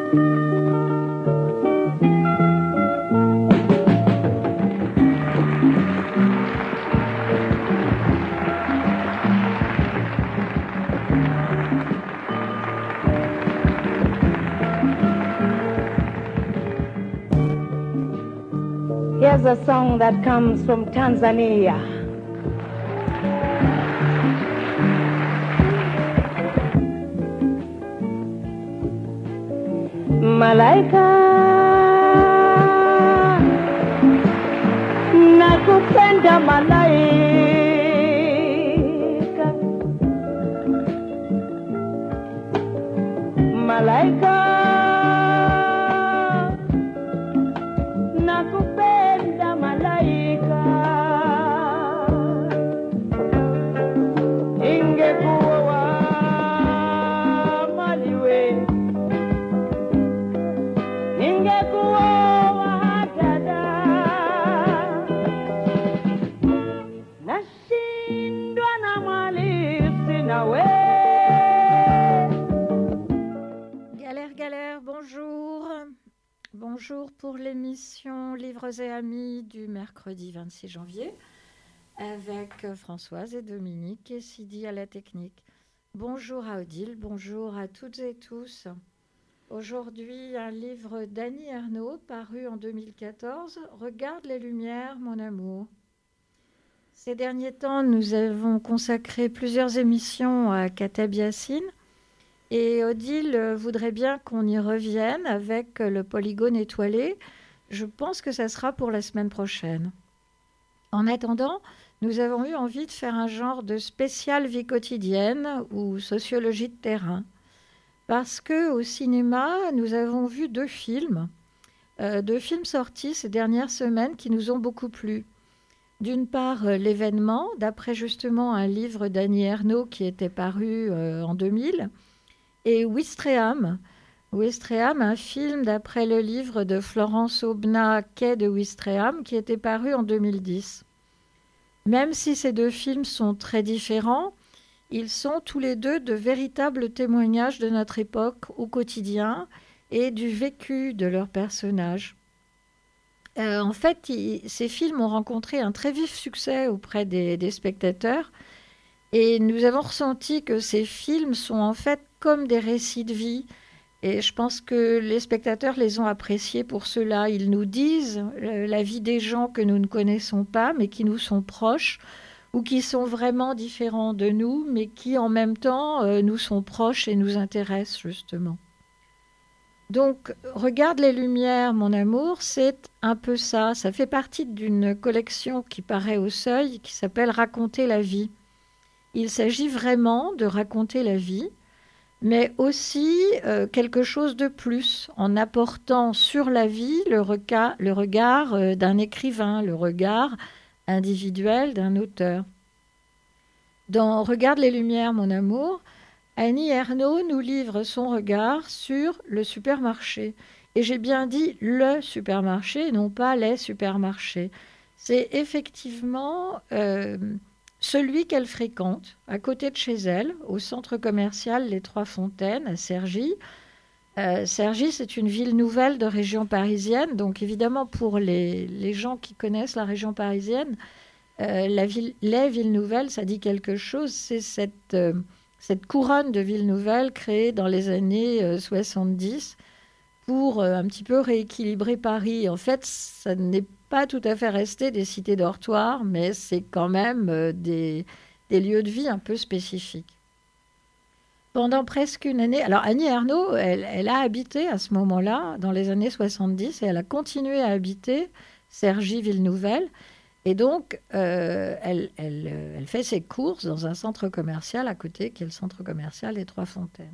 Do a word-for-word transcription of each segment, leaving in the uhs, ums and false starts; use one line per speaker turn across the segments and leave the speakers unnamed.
Here's a song that comes from Tanzania. Malaika, nakupenda malaika, malaika, nakupenda malaika, ingekuwa maliwe, ingekuwa dada, nashindwa na mali sina we.
Galère, galère, bonjour. Bonjour pour l'émission Livres et Amis du mercredi vingt-six janvier avec Françoise et Dominique et Sidi à la technique. Bonjour à Odile, bonjour à toutes et tous. Aujourd'hui, un livre d'Annie Ernaux paru en deux mille quatorze, Regarde les lumières, mon amour. Ces derniers temps, nous avons consacré plusieurs émissions à Kateb Yassine. Et Odile voudrait bien qu'on y revienne avec le polygone étoilé. Je pense que ça sera pour la semaine prochaine. En attendant, nous avons eu envie de faire un genre de spécial vie quotidienne ou sociologie de terrain. Parce qu'au cinéma, nous avons vu deux films, euh, deux films sortis ces dernières semaines qui nous ont beaucoup plu. D'une part, euh, L'événement, d'après justement un livre d'Annie Ernaux qui était paru euh, en deux mille, et Ouistreham, Ouistreham, un film d'après le livre de Florence Aubenas, Quai de Ouistreham, qui était paru en deux mille dix. Même si ces deux films sont très différents, ils sont tous les deux de véritables témoignages de notre époque au quotidien et du vécu de leurs personnages. Euh, en fait, il, ces films ont rencontré un très vif succès auprès des, des spectateurs et nous avons ressenti que ces films sont en fait comme des récits de vie. Et je pense que les spectateurs les ont appréciés pour cela. Ils nous disent euh, la vie des gens que nous ne connaissons pas, mais qui nous sont proches, ou qui sont vraiment différents de nous, mais qui en même temps euh, nous sont proches et nous intéressent justement. Donc, Regarde les lumières, mon amour, c'est un peu ça. Ça fait partie d'une collection qui paraît au Seuil, qui s'appelle Raconter la vie. Il s'agit vraiment de raconter la vie, mais aussi euh, quelque chose de plus, en apportant sur la vie le, reca- le regard euh, d'un écrivain, le regard individuel d'un auteur. Dans Regarde les lumières, mon amour, Annie Ernaux nous livre son regard sur le supermarché. Et j'ai bien dit le supermarché, non pas les supermarchés. C'est effectivement euh, celui qu'elle fréquente, à côté de chez elle, au centre commercial Les Trois Fontaines, à Cergy. Euh, Cergy, c'est une ville nouvelle de région parisienne. Donc évidemment, pour les, les gens qui connaissent la région parisienne, euh, la ville, les villes nouvelles, ça dit quelque chose. C'est cette, euh, cette couronne de villes nouvelles créée dans les années euh, soixante-dix pour euh, un petit peu rééquilibrer Paris. En fait, ça n'est pas tout à fait resté des cités dortoirs, mais c'est quand même euh, des, des lieux de vie un peu spécifiques. Pendant presque une année, alors Annie Ernaux, elle, elle a habité à ce moment-là, dans les années soixante-dix, et elle a continué à habiter Cergy, ville nouvelle. Et donc, euh, elle, elle, elle fait ses courses dans un centre commercial à côté, qui est le centre commercial Les Trois Fontaines.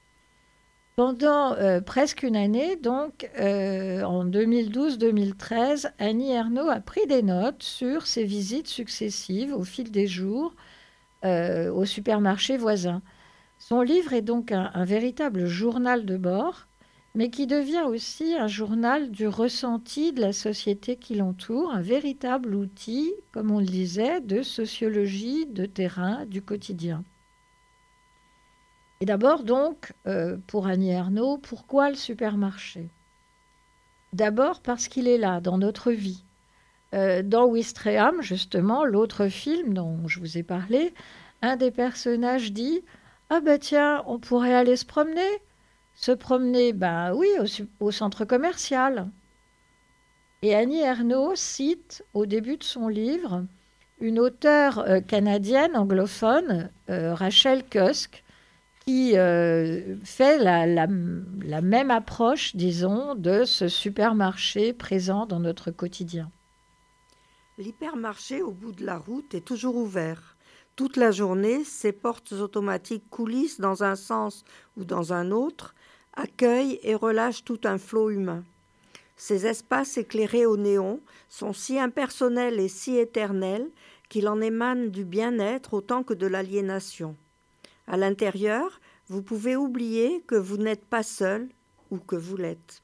Pendant euh, presque une année, donc euh, en deux mille douze deux mille treize, Annie Ernaux a pris des notes sur ses visites successives au fil des jours euh, au supermarché voisin. Son livre est donc un, un véritable journal de bord, mais qui devient aussi un journal du ressenti de la société qui l'entoure, un véritable outil, comme on le disait, de sociologie, de terrain, du quotidien. Et d'abord, donc, euh, pour Annie Ernaux, pourquoi le supermarché? D'abord parce qu'il est là, dans notre vie. Euh, dans Ouistreham, justement, l'autre film dont je vous ai parlé, un des personnages dit « Ah ben tiens, on pourrait aller se promener ». Se promener, ben oui, au, au centre commercial. Et Annie Ernaux cite, au début de son livre, une auteure euh, canadienne anglophone, euh, Rachel Cusk, qui euh, fait la, la, la même approche, disons, de ce supermarché présent dans notre quotidien.
L'hypermarché au bout de la route est toujours ouvert. Toute la journée, ses portes automatiques coulissent dans un sens ou dans un autre, accueillent et relâchent tout un flot humain. Ces espaces éclairés au néon sont si impersonnels et si éternels qu'il en émane du bien-être autant que de l'aliénation. À l'intérieur, vous pouvez oublier que vous n'êtes pas seul ou que vous l'êtes.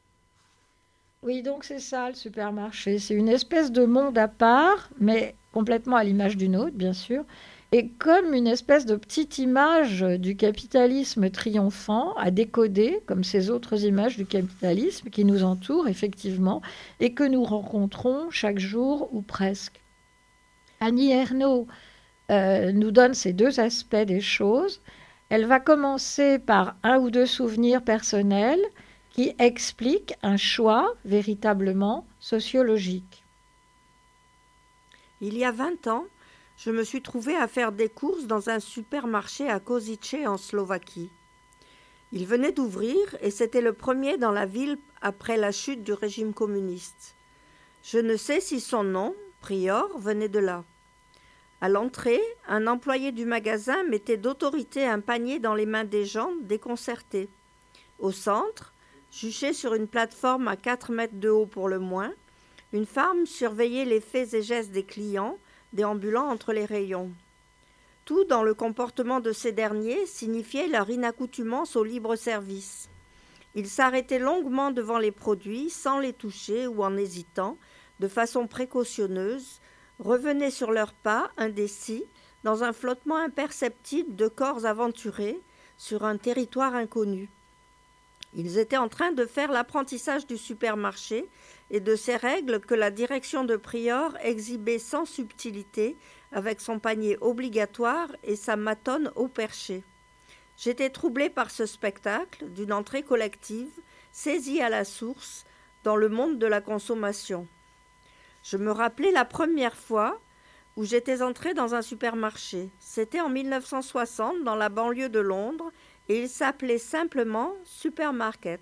Oui, donc c'est ça le supermarché. C'est une espèce de monde à part, mais complètement à l'image d'une autre, bien sûr, et comme une espèce de petite image du capitalisme triomphant à décoder, comme ces autres images du capitalisme qui nous entourent, effectivement, et que nous rencontrons chaque jour ou presque. Annie Ernaux euh, nous donne ces deux aspects des choses. Elle va commencer par un ou deux souvenirs personnels qui expliquent un choix véritablement sociologique.
Il y a vingt ans, je me suis trouvée à faire des courses dans un supermarché à Košice en Slovaquie. Il venait d'ouvrir et c'était le premier dans la ville après la chute du régime communiste. Je ne sais si son nom, Prior, venait de là. À l'entrée, un employé du magasin mettait d'autorité un panier dans les mains des gens déconcertés. Au centre, juchée sur une plateforme à quatre mètres de haut pour le moins, une femme surveillait les faits et gestes des clients, déambulant entre les rayons. Tout dans le comportement de ces derniers signifiait leur inaccoutumance au libre-service. Ils s'arrêtaient longuement devant les produits, sans les toucher ou en hésitant, de façon précautionneuse, revenaient sur leurs pas, indécis, dans un flottement imperceptible de corps aventurés, sur un territoire inconnu. Ils étaient en train de faire l'apprentissage du supermarché et de ses règles que la direction de Prior exhibait sans subtilité avec son panier obligatoire et sa matonne au perché. J'étais troublée par ce spectacle d'une entrée collective, saisie à la source, dans le monde de la consommation. Je me rappelais la première fois où j'étais entrée dans un supermarché. C'était en mille neuf cent soixante dans la banlieue de Londres et il s'appelait simplement Supermarket.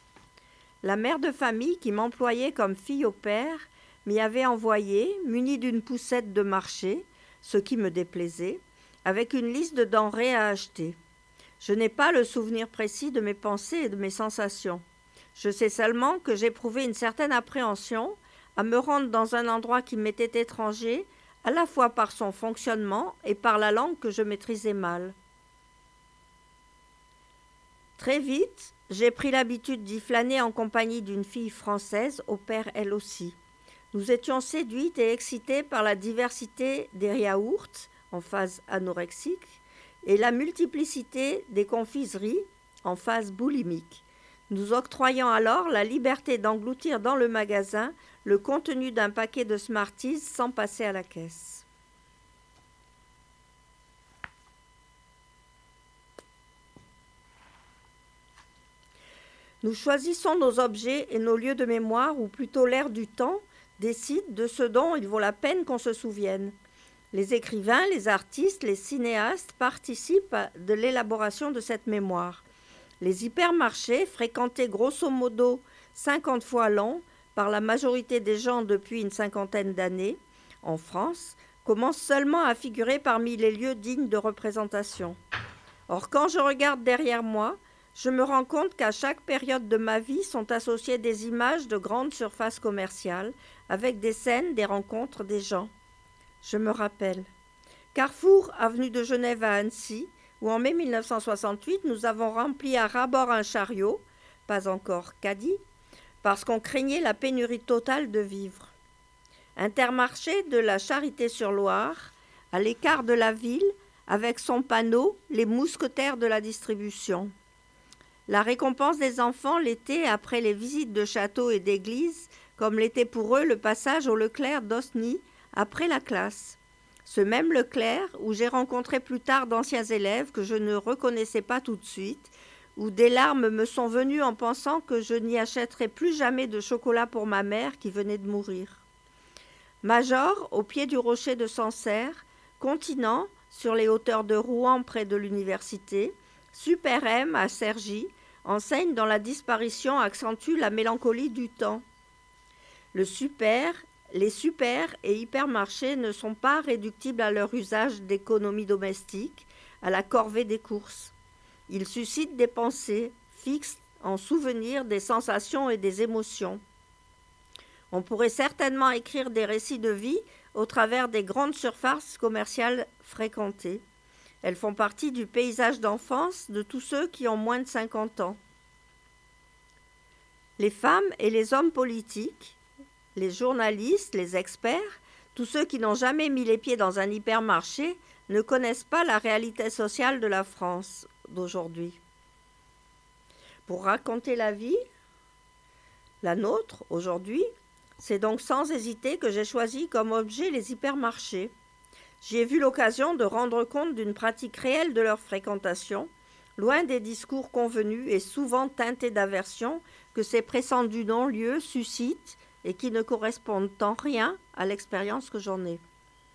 La mère de famille qui m'employait comme fille au père m'y avait envoyé, munie d'une poussette de marché, ce qui me déplaisait, avec une liste de denrées à acheter. Je n'ai pas le souvenir précis de mes pensées et de mes sensations. Je sais seulement que j'éprouvais une certaine appréhension à me rendre dans un endroit qui m'était étranger, à la fois par son fonctionnement et par la langue que je maîtrisais mal. Très vite, j'ai pris l'habitude d'y flâner en compagnie d'une fille française, au père elle aussi. Nous étions séduites et excitées par la diversité des yaourts, en phase anorexique, et la multiplicité des confiseries, en phase boulimique, nous octroyant alors la liberté d'engloutir dans le magasin le contenu d'un paquet de Smarties sans passer à la caisse. Nous choisissons nos objets et nos lieux de mémoire, ou plutôt l'air du temps, décide de ce dont il vaut la peine qu'on se souvienne. Les écrivains, les artistes, les cinéastes participent de l'élaboration de cette mémoire. Les hypermarchés, fréquentés grosso modo cinquante fois l'an par la majorité des gens depuis une cinquantaine d'années, en France, commencent seulement à figurer parmi les lieux dignes de représentation. Or, quand je regarde derrière moi, je me rends compte qu'à chaque période de ma vie sont associées des images de grandes surfaces commerciales, avec des scènes, des rencontres, des gens. Je me rappelle. Carrefour, avenue de Genève à Annecy, où en mai mille neuf cent soixante-huit, nous avons rempli à ras-bord un chariot, pas encore caddie, parce qu'on craignait la pénurie totale de vivres. Intermarché de la Charité-sur-Loire, à l'écart de la ville, avec son panneau « Les mousquetaires de la distribution ». La récompense des enfants l'été après les visites de châteaux et d'églises, comme l'était pour eux le passage au Leclerc d'Osny après la classe. Ce même Leclerc où j'ai rencontré plus tard d'anciens élèves que je ne reconnaissais pas tout de suite, où des larmes me sont venues en pensant que je n'y achèterais plus jamais de chocolat pour ma mère qui venait de mourir. Major, au pied du rocher de Sancerre, Continent, sur les hauteurs de Rouen près de l'université, Super M à Cergy, enseigne dont la disparition accentue la mélancolie du temps. Le super, les super et hypermarchés ne sont pas réductibles à leur usage d'économie domestique, à la corvée des courses. Ils suscitent des pensées, fixent en souvenir des sensations et des émotions. On pourrait certainement écrire des récits de vie au travers des grandes surfaces commerciales fréquentées. Elles font partie du paysage d'enfance de tous ceux qui ont moins de cinquante ans. Les femmes et les hommes politiques, les journalistes, les experts, tous ceux qui n'ont jamais mis les pieds dans un hypermarché ne connaissent pas la réalité sociale de la France d'aujourd'hui. Pour raconter la vie, la nôtre aujourd'hui, c'est donc sans hésiter que j'ai choisi comme objet les hypermarchés. J'y ai vu l'occasion de rendre compte d'une pratique réelle de leur fréquentation, loin des discours convenus et souvent teintés d'aversion que ces prétendus non-lieux suscitent et qui ne correspondent en rien à l'expérience que j'en ai.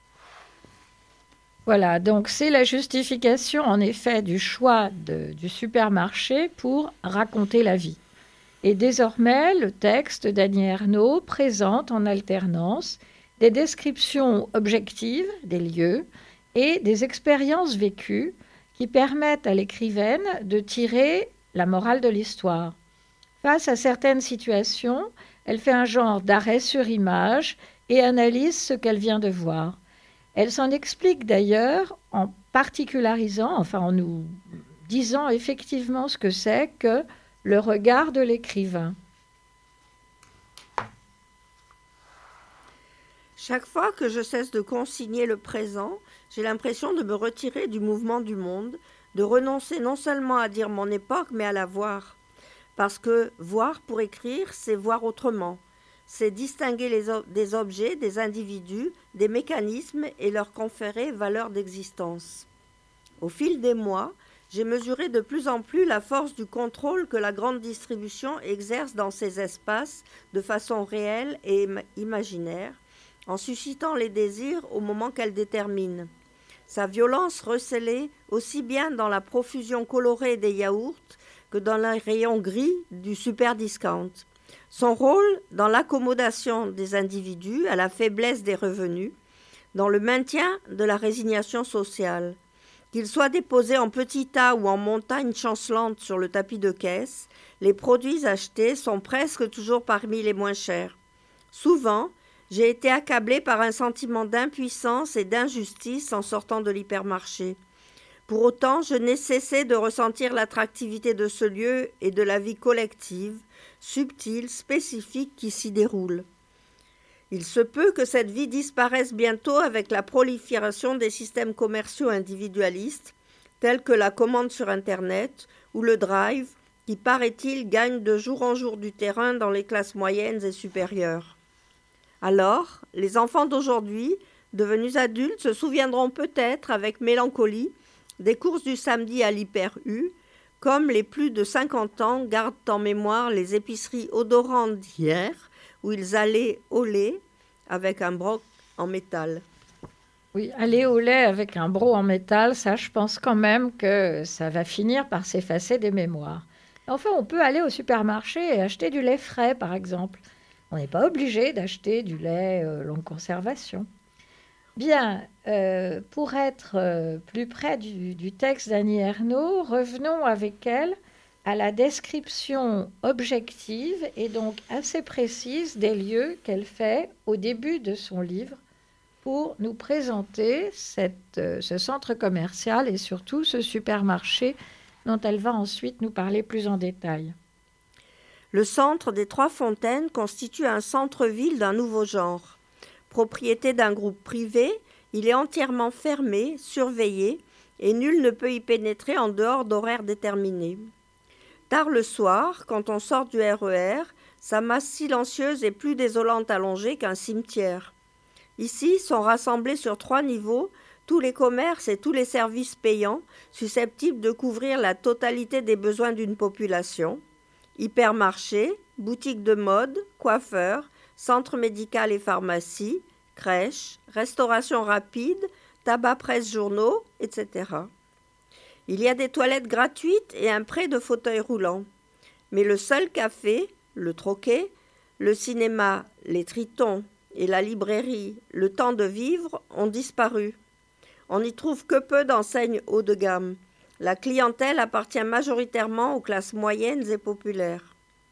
Voilà, donc c'est la justification en effet du choix de, du supermarché pour raconter la vie. Et désormais, le texte d'Annie Ernaux présente en alternance des descriptions objectives des lieux et des expériences vécues qui permettent à l'écrivaine de tirer la morale de l'histoire. Face à certaines situations, elle fait un genre d'arrêt sur image et analyse ce qu'elle vient de voir. Elle s'en explique d'ailleurs en particularisant, enfin en nous disant effectivement ce que c'est que le regard de l'écrivain.
Chaque fois que je cesse de consigner le présent, j'ai l'impression de me retirer du mouvement du monde, de renoncer non seulement à dire mon époque, mais à la voir. Parce que voir pour écrire, c'est voir autrement. C'est distinguer les ob- des objets, des individus, des mécanismes et leur conférer valeur d'existence. Au fil des mois, j'ai mesuré de plus en plus la force du contrôle que la grande distribution exerce dans ces espaces de façon réelle et im- imaginaire, en suscitant les désirs au moment qu'elle détermine. Sa violence recélée aussi bien dans la profusion colorée des yaourts que dans les rayons gris du super discount. Son rôle dans l'accommodation des individus à la faiblesse des revenus, dans le maintien de la résignation sociale. Qu'ils soient déposés en petits tas ou en montagnes chancelantes sur le tapis de caisse, les produits achetés sont presque toujours parmi les moins chers. Souvent, j'ai été accablée par un sentiment d'impuissance et d'injustice en sortant de l'hypermarché. Pour autant, je n'ai cessé de ressentir l'attractivité de ce lieu et de la vie collective, subtile, spécifique qui s'y déroule. Il se peut que cette vie disparaisse bientôt avec la prolifération des systèmes commerciaux individualistes, tels que la commande sur Internet ou le drive, qui, paraît-il, gagnent de jour en jour du terrain dans les classes moyennes et supérieures. Alors, les enfants d'aujourd'hui, devenus adultes, se souviendront peut-être avec mélancolie des courses du samedi à l'Hyper-U, comme les plus de cinquante ans gardent en mémoire les épiceries odorantes d'hier, où ils allaient au lait avec un broc en métal.
Oui, aller au lait avec un broc en métal, ça, je pense quand même que ça va finir par s'effacer des mémoires. Enfin, on peut aller au supermarché et acheter du lait frais, par exemple. On n'est pas obligé d'acheter du lait euh, longue conservation. Bien, euh, pour être euh, plus près du, du texte d'Annie Ernaux, revenons avec elle à la description objective et donc assez précise des lieux qu'elle fait au début de son livre pour nous présenter cette, euh, ce centre commercial et surtout ce supermarché dont elle va ensuite nous parler plus en détail.
Le centre des Trois Fontaines constitue un centre-ville d'un nouveau genre. Propriété d'un groupe privé, il est entièrement fermé, surveillé et nul ne peut y pénétrer en dehors d'horaires déterminés. Tard le soir, quand on sort du R E R, sa masse silencieuse est plus désolante à longer qu'un cimetière. Ici sont rassemblés sur trois niveaux tous les commerces et tous les services payants susceptibles de couvrir la totalité des besoins d'une population. Hypermarchés, boutiques de mode, coiffeurs, centres médical et pharmacie, crèches, restauration rapide, tabac presse journaux, et cetera. Il y a des toilettes gratuites et un pré de fauteuils roulants. Mais le seul café, le Troquet, le cinéma, les Tritons et la librairie, le Temps de vivre, ont disparu. On n'y trouve que peu d'enseignes haut de gamme. La clientèle appartient majoritairement aux classes moyennes et populaires.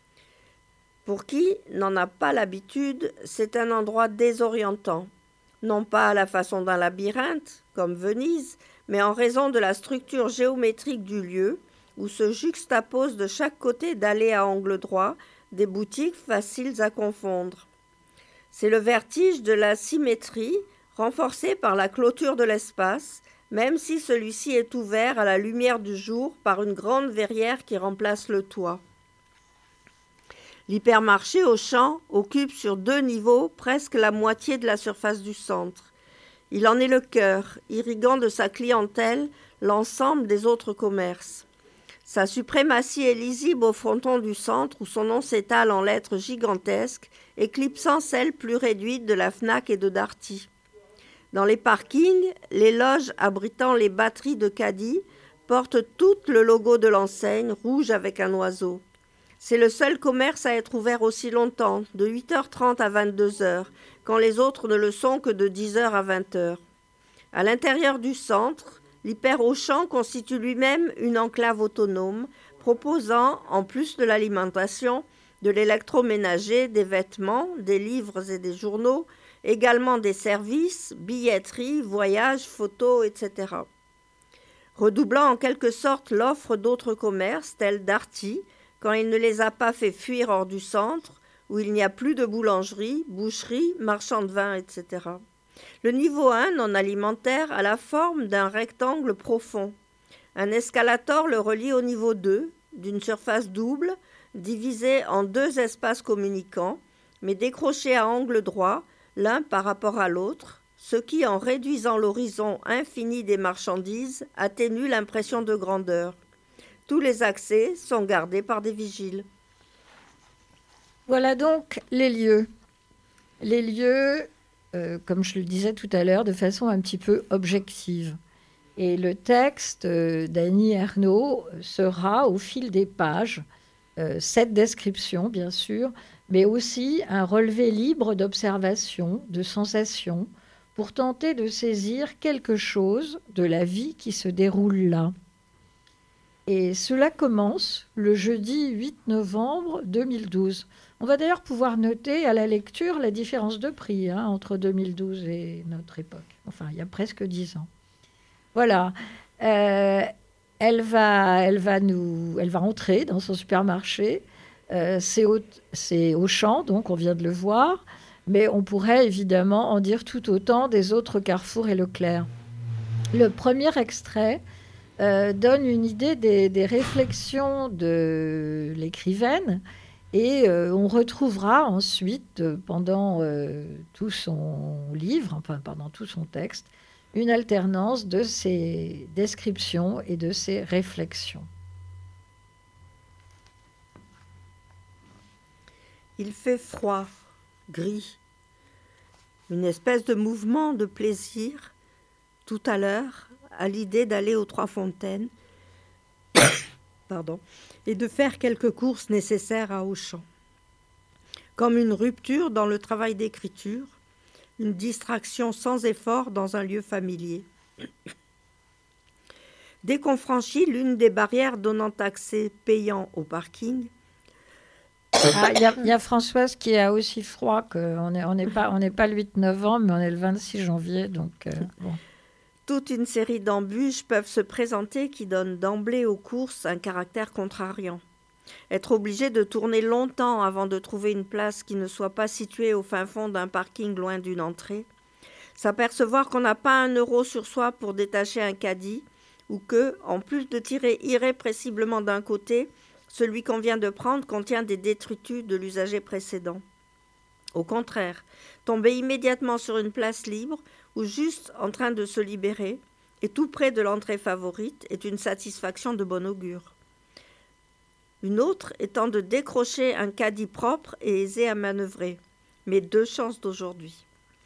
Pour qui n'en a pas l'habitude, c'est un endroit désorientant. Non pas à la façon d'un labyrinthe, comme Venise, mais en raison de la structure géométrique du lieu, où se juxtaposent de chaque côté d'allées à angle droit des boutiques faciles à confondre. C'est le vertige de la symétrie, renforcé par la clôture de l'espace, même si celui-ci est ouvert à la lumière du jour par une grande verrière qui remplace le toit. L'hypermarché Auchan occupe sur deux niveaux presque la moitié de la surface du centre. Il en est le cœur, irriguant de sa clientèle l'ensemble des autres commerces. Sa suprématie est lisible au fronton du centre où son nom s'étale en lettres gigantesques, éclipsant celle plus réduite de la Fnac et de Darty. Dans les parkings, les loges abritant les batteries de caddies portent toutes le logo de l'enseigne, rouge avec un oiseau. C'est le seul commerce à être ouvert aussi longtemps, de huit heures trente à vingt-deux heures, quand les autres ne le sont que de dix heures à vingt heures. À l'intérieur du centre, l'Hyper Auchan constitue lui-même une enclave autonome, proposant, en plus de l'alimentation, de l'électroménager, des vêtements, des livres et des journaux, également des services, billetterie, voyages, photos, et cetera. Redoublant en quelque sorte l'offre d'autres commerces, tels Darty, quand il ne les a pas fait fuir hors du centre, où il n'y a plus de boulangerie, boucherie, marchand de vin, et cetera. Le niveau un, non alimentaire, a la forme d'un rectangle profond. Un escalator le relie au niveau deux, d'une surface double, divisée en deux espaces communicants, mais décrochés à angle droit, l'un par rapport à l'autre, ce qui, en réduisant l'horizon infini des marchandises, atténue l'impression de grandeur. Tous les accès sont gardés par des vigiles.
Voilà donc les lieux. Les lieux, euh, comme je le disais tout à l'heure, de façon un petit peu objective. Et le texte euh, d'Annie Ernaux sera, au fil des pages, euh, cette description, bien sûr, mais aussi un relevé libre d'observation, de sensations, pour tenter de saisir quelque chose de la vie qui se déroule là. Et cela commence le jeudi huit novembre deux mille douze. On va d'ailleurs pouvoir noter à la lecture la différence de prix hein, entre deux mille douze et notre époque. Enfin, il y a presque dix ans. Voilà. Euh, elle va, elle va nous, elle va entrer dans son supermarché. Euh, c'est, au, c'est Auchan, donc on vient de le voir. Mais on pourrait évidemment en dire tout autant des autres Carrefour et Leclerc. Le premier extrait euh, donne une idée des, des réflexions de l'écrivaine. Et euh, on retrouvera ensuite, euh, pendant euh, tout son livre, enfin pendant tout son texte, une alternance de ses descriptions et de ses réflexions.
Il fait froid, gris, une espèce de mouvement de plaisir, tout à l'heure, à l'idée d'aller aux Trois Fontaines, pardon, et de faire quelques courses nécessaires à Auchan. Comme une rupture dans le travail d'écriture, une distraction sans effort dans un lieu familier. Dès qu'on franchit l'une des barrières donnant accès payant au parking,
il ah, y, y a Françoise qui a aussi froid qu'on n'est on n'est pas, on n'est pas le huit novembre, mais on est le vingt-six janvier, donc euh, bon.
Toute une série d'embûches peuvent se présenter qui donnent d'emblée aux courses un caractère contrariant. Être obligé de tourner longtemps avant de trouver une place qui ne soit pas située au fin fond d'un parking loin d'une entrée. S'apercevoir qu'on n'a pas un euro sur soi pour détacher un caddie ou que, en plus de tirer irrépressiblement d'un côté, celui qu'on vient de prendre contient des détritus de l'usager précédent. Au contraire, tomber immédiatement sur une place libre ou juste en train de se libérer, et tout près de l'entrée favorite, est une satisfaction de bon augure. Une autre étant de décrocher un caddie propre et aisé à manœuvrer, mes deux chances d'aujourd'hui.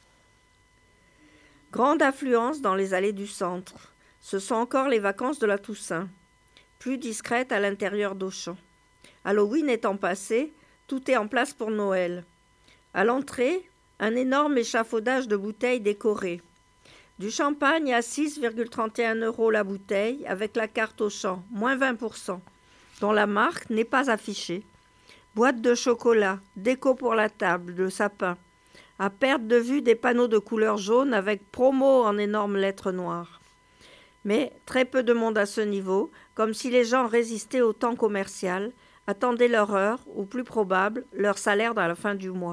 Grande affluence dans les allées du centre. Ce sont encore les vacances de la Toussaint, plus discrètes à l'intérieur d'Auchan. Halloween étant passé, tout est en place pour Noël. À l'entrée, un énorme échafaudage de bouteilles décorées. Du champagne à six virgule trente et un euros la bouteille avec la carte Auchan, moins vingt pour cent, dont la marque n'est pas affichée. Boîte de chocolat, déco pour la table, de sapin. À perte de vue des panneaux de couleur jaune avec promo en énormes lettres noires. Mais très peu de monde à ce niveau, comme si les gens résistaient au temps commercial, attendaient leur heure, ou plus probable, leur salaire dans la fin du mois.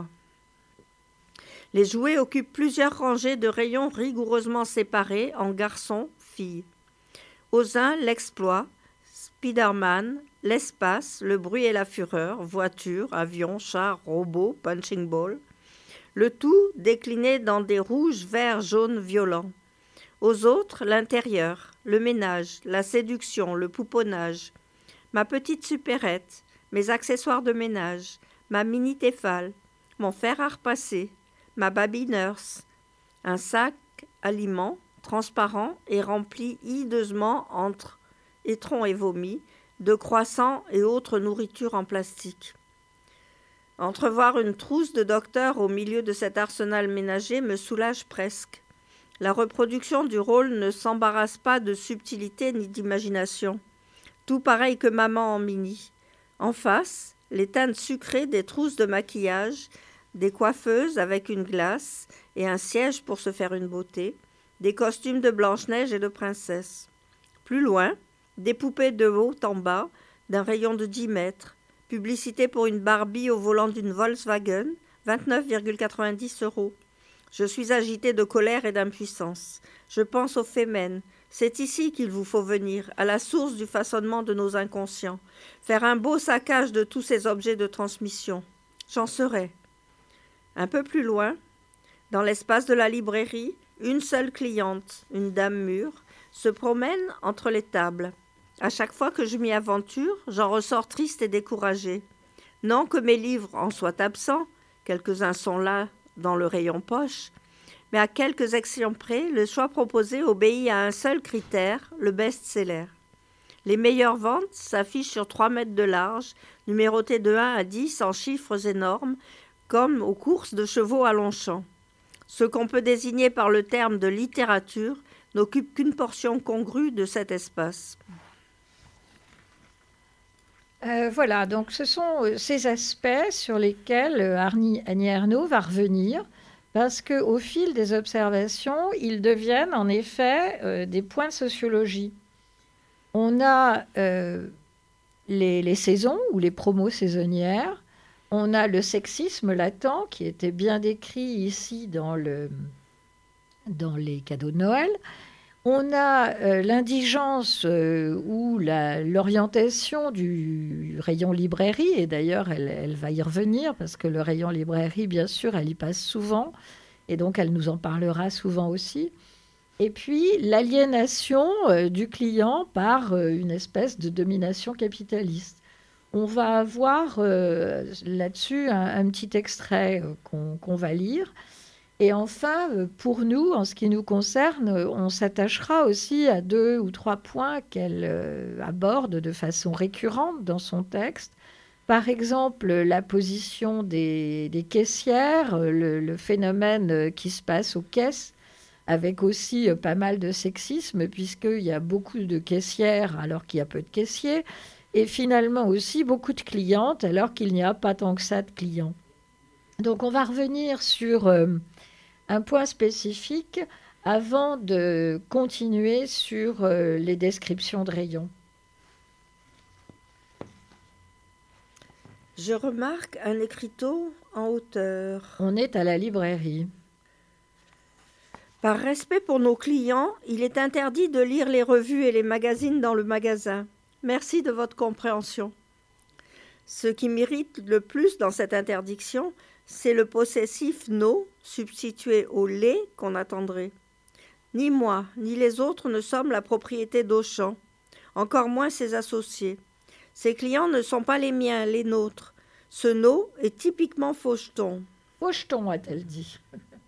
Les jouets occupent plusieurs rangées de rayons rigoureusement séparés en garçons, filles. Aux uns, l'exploit, Spider-Man, l'espace, le bruit et la fureur, voitures, avions, chars, robots, punching ball. Le tout décliné dans des rouges, verts, jaunes, violents. Aux autres, l'intérieur, le ménage, la séduction, le pouponnage. Ma petite supérette, mes accessoires de ménage, ma mini-téfale, mon fer à repasser, ma baby nurse, un sac aliment transparent et rempli hideusement entre étrons et vomi, de croissants et autres nourritures en plastique. Entrevoir une trousse de docteur au milieu de cet arsenal ménager me soulage presque. La reproduction du rôle ne s'embarrasse pas de subtilité ni d'imagination. Tout pareil que maman en mini. En face, les teintes sucrées des trousses de maquillage, des coiffeuses avec une glace et un siège pour se faire une beauté, des costumes de Blanche-Neige et de princesse. Plus loin, des poupées de haut en bas, d'un rayon de dix mètres. Publicité pour une Barbie au volant d'une Volkswagen, vingt-neuf virgule quatre-vingt-dix euros. Je suis agitée de colère et d'impuissance. Je pense aux Femen. C'est ici qu'il vous faut venir, à la source du façonnement de nos inconscients. Faire un beau saccage de tous ces objets de transmission. J'en serai. Un peu plus loin, dans l'espace de la librairie, une seule cliente, une dame mûre, se promène entre les tables. À chaque fois que je m'y aventure, j'en ressors triste et découragée. Non que mes livres en soient absents, quelques-uns sont là dans le rayon poche, mais à quelques exceptions près, le choix proposé obéit à un seul critère, le best-seller. Les meilleures ventes s'affichent sur trois mètres de large, numérotées de un à dix en chiffres énormes, comme aux courses de chevaux à Longchamp. Ce qu'on peut désigner par le terme de littérature n'occupe qu'une portion congrue de cet espace.
Euh, voilà, donc ce sont euh, ces aspects sur lesquels euh, Arnie, Annie Ernaux va revenir, parce qu'au fil des observations, ils deviennent en effet euh, des points de sociologie. On a euh, les, les saisons ou les promos saisonnières, on a le sexisme latent qui était bien décrit ici dans, le, dans les cadeaux de Noël. On a euh, l'indigence euh, ou la, l'orientation du rayon librairie, et d'ailleurs elle, elle va y revenir parce que le rayon librairie, bien sûr, elle y passe souvent, et donc elle nous en parlera souvent aussi. Et puis l'aliénation euh, du client par euh, une espèce de domination capitaliste. On va avoir euh, là-dessus un, un petit extrait euh, qu'on, qu'on va lire. Et enfin, pour nous, en ce qui nous concerne, on s'attachera aussi à deux ou trois points qu'elle euh, aborde de façon récurrente dans son texte. Par exemple, la position des, des caissières, le, le phénomène qui se passe aux caisses, avec aussi pas mal de sexisme, puisqu'il y a beaucoup de caissières alors qu'il y a peu de caissiers, et finalement aussi beaucoup de clientes alors qu'il n'y a pas tant que ça de clients. Donc on va revenir sur... Euh, un point spécifique avant de continuer sur euh, les descriptions de rayons.
Je remarque un écriteau en hauteur.
On est à la librairie.
Par respect pour nos clients, il est interdit de lire les revues et les magazines dans le magasin. Merci de votre compréhension. Ce qui m'irrite le plus dans cette interdiction, c'est le possessif « no » substitué au « les » qu'on attendrait. Ni moi, ni les autres ne sommes la propriété d'Auchan, encore moins ses associés. Ces clients ne sont pas les miens, les nôtres. Ce « no » est typiquement faucheton.
Faucheton, a-t-elle dit.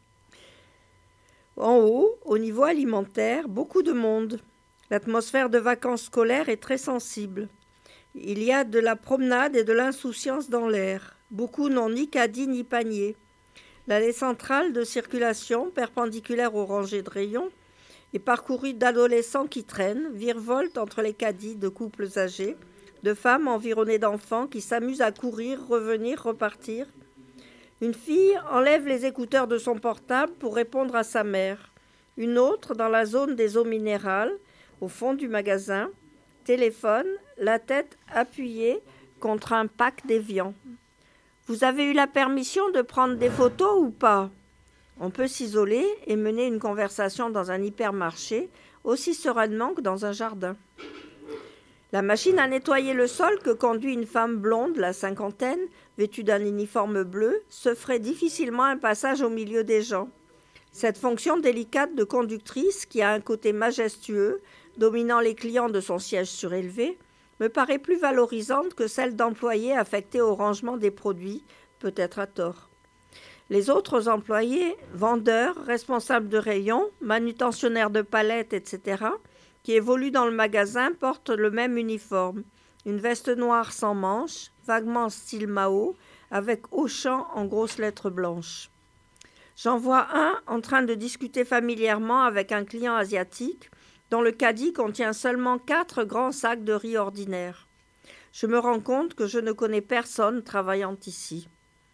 En haut, au niveau alimentaire, beaucoup de monde. L'atmosphère de vacances scolaires est très sensible. Il y a de la promenade et de l'insouciance dans l'air. Beaucoup n'ont ni caddie ni panier. L'allée centrale de circulation, perpendiculaire aux rangées de rayons, est parcourue d'adolescents qui traînent, virevoltent entre les caddies de couples âgés, de femmes environnées d'enfants qui s'amusent à courir, revenir, repartir. Une fille enlève les écouteurs de son portable pour répondre à sa mère. Une autre, dans la zone des eaux minérales, au fond du magasin, téléphone, la tête appuyée contre un pack d'évian. « Vous avez eu la permission de prendre des photos ou pas ?» On peut s'isoler et mener une conversation dans un hypermarché aussi sereinement que dans un jardin. La machine à nettoyer le sol que conduit une femme blonde, la cinquantaine, vêtue d'un uniforme bleu, se ferait difficilement un passage au milieu des gens. Cette fonction délicate de conductrice, qui a un côté majestueux, dominant les clients de son siège surélevé, me paraît plus valorisante que celle d'employés affectés au rangement des produits, peut-être à tort. Les autres employés, vendeurs, responsables de rayons, manutentionnaires de palettes, et cetera, qui évoluent dans le magasin portent le même uniforme, une veste noire sans manches, vaguement style Mao, avec Auchan en grosses lettres blanches. J'en vois un en train de discuter familièrement avec un client asiatique dont le caddie contient seulement quatre grands sacs de riz ordinaires. Je me rends compte que je ne connais personne travaillant ici.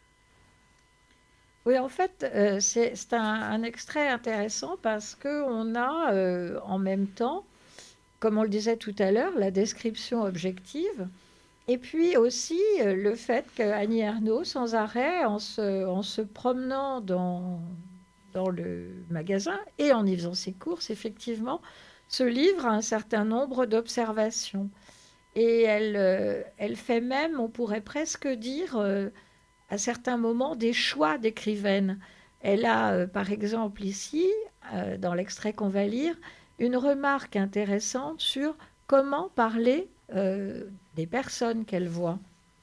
Oui, en fait, euh, c'est, c'est un, un extrait intéressant parce qu'on a euh, en même temps, comme on le disait tout à l'heure, la description objective, et puis aussi euh, le fait qu'Annie Ernaux, sans arrêt, en se, en se promenant dans, dans le magasin et en y faisant ses courses, effectivement, se livre à un certain nombre d'observations. Et elle, euh, elle fait même, on pourrait presque dire, euh, à certains moments, des choix d'écrivaine. Elle a, euh, par exemple, ici, euh, dans l'extrait qu'on va lire, une remarque intéressante sur comment parler euh, des personnes qu'elle voit.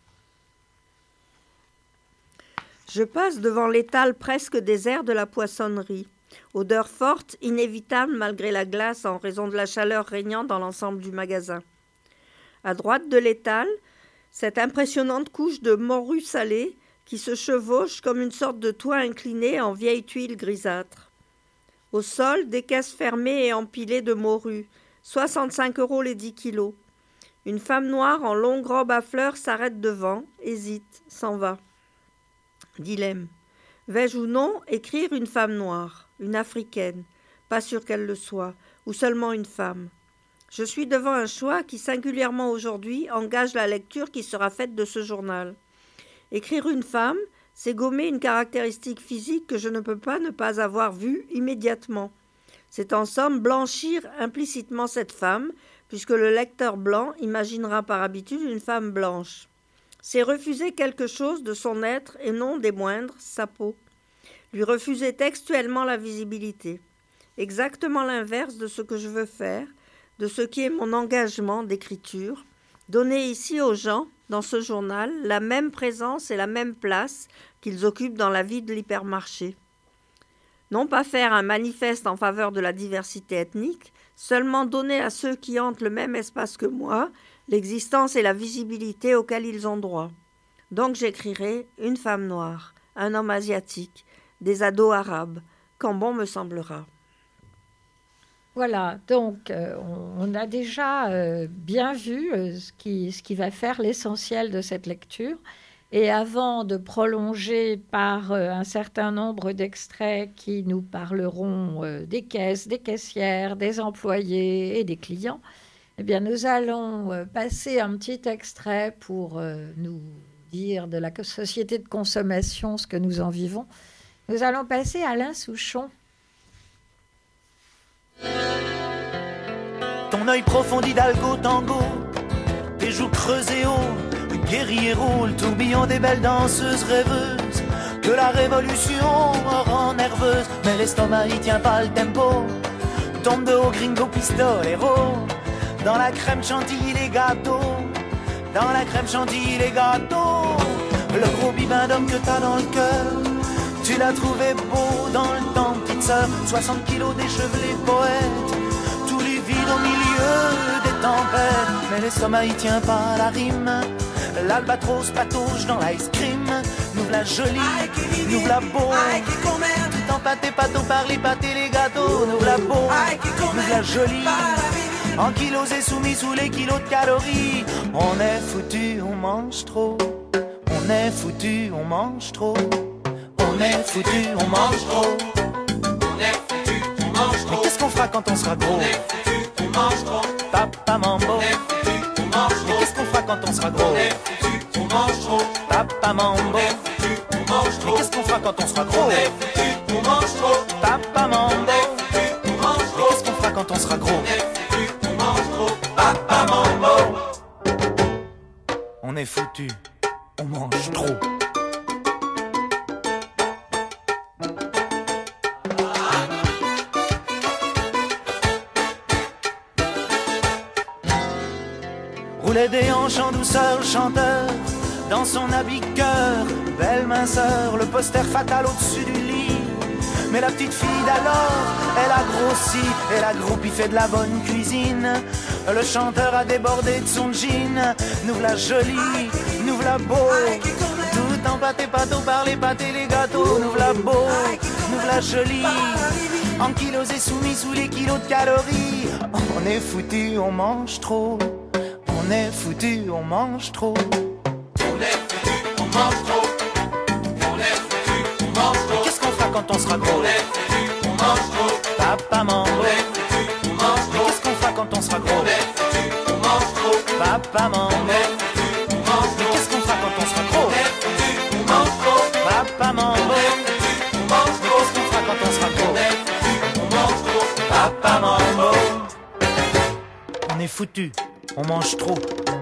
Je passe devant l'étal presque désert de la poissonnerie. Odeur forte, inévitable malgré la glace en raison de la chaleur régnant dans l'ensemble du magasin. À droite de l'étal, cette impressionnante couche de morue salée qui se chevauche comme une sorte de toit incliné en vieille tuile grisâtre. Au sol, des caisses fermées et empilées de morue, soixante-cinq euros les dix kilos. Une femme noire en longue robe à fleurs s'arrête devant, hésite, s'en va. Dilemme. Vais-je ou non écrire une femme noire, une africaine, pas sûre qu'elle le soit, ou seulement une femme? Je suis devant un choix qui, singulièrement aujourd'hui, engage la lecture qui sera faite de ce journal. Écrire une femme, c'est gommer une caractéristique physique que je ne peux pas ne pas avoir vue immédiatement. C'est en somme blanchir implicitement cette femme, puisque le lecteur blanc imaginera par habitude une femme blanche. C'est refuser quelque chose de son être et non des moindres, sa peau. Lui refuser textuellement la visibilité. Exactement l'inverse de ce que je veux faire, de ce qui est mon engagement d'écriture. Donner ici aux gens, dans ce journal, la même présence et la même place qu'ils occupent dans la vie de l'hypermarché. Non pas faire un manifeste en faveur de la diversité ethnique, seulement donner à ceux qui hantent le même espace que moi l'existence et la visibilité auxquelles ils ont droit. Donc j'écrirai une femme noire, un homme asiatique, des ados arabes, quand bon me semblera.
Voilà, donc euh, on, on a déjà euh, bien vu euh, ce, qui, ce qui va faire l'essentiel de cette lecture. Et avant de prolonger par euh, un certain nombre d'extraits qui nous parleront euh, des caisses, des caissières, des employés et des clients, eh bien, nous allons euh, passer un petit extrait pour euh, nous dire de la société de consommation ce que nous en vivons. Nous allons passer à Alain Souchon.
Ton œil profond d'Hidalgo tango, tes joues creusées haut, guerriero, le tourbillon des belles danseuses rêveuses, que la révolution rend nerveuse, mais l'estomac y tient pas le tempo. Tombe de haut gringo pistolero, dans la crème chantilly les gâteaux, dans la crème chantilly les gâteaux. Le gros bibin d'homme que t'as dans le cœur, tu l'as trouvé beau dans le temps, petite sœur. Soixante kilos d'échevelés poètes, tout livide au milieu des tempêtes, mais l'estomac y tient pas la rime. L'albatros patauge dans l'ice cream, nous la jolie, nous la beau. Tout empâté, pâteau par les pâtés, les gâteaux, nous la beau, nous la jolie. En kilos et soumis sous les kilos de calories, on est foutu, on mange trop. On est foutu, on mange trop. On est foutu, on mange trop.
On est foutu, on mange trop.
Mais qu'est-ce qu'on fera quand on sera gros?
On est foutu, on mange trop.
Papa Mambo.
On est foutu, on mange trop.
Mais qu'est-ce qu'on fera quand on sera gros?
On est foutu, on mange trop.
Papa Mambo.
On est foutu, on mange trop.
Mais qu'est-ce qu'on fera quand on sera gros?
On est foutu, on mange trop.
Papa Mambo.
On est foutu, on mange
Mais
trop.
qu'est-ce qu'on fera quand on sera gros?
On est foutu, on mange trop. Papa Mambo.
On est foutu, on mange trop. Roulait des hanches en douceur, le chanteur, dans son habit cœur, belle minceur, le poster fatal au-dessus du lit. Mais la petite fille d'alors, elle a grossi, elle a groupi, fait de la bonne cuisine. Le chanteur a débordé de son jean, nous la jolie, nous la beau. Tout empâté, pâteau par les pâtés, les gâteaux, nous la beau, nous la jolie. En kilos et soumis sous les kilos de calories, on est foutu, on mange trop. On est foutu, on mange trop.
On est foutu, on mange trop. On est foutu, on mange trop.
Qu'est-ce qu'on fera quand on sera gros?
On est foutu, on mange trop.
Papa Mambo.
On est foutu, on mange trop.
Qu'est-ce qu'on fera quand on sera gros?
On est foutu, on mange trop.
Papa Mambo.
On est foutu, on mange trop.
Qu'est-ce qu'on fera quand on sera gros?
On est foutu, on mange trop.
Papa Mambo.
On est foutu, on mange trop.
Qu'est-ce qu'on fera quand on sera gros?
On est foutu, on mange trop.
Papa Mambo. On est foutu, on mange trop.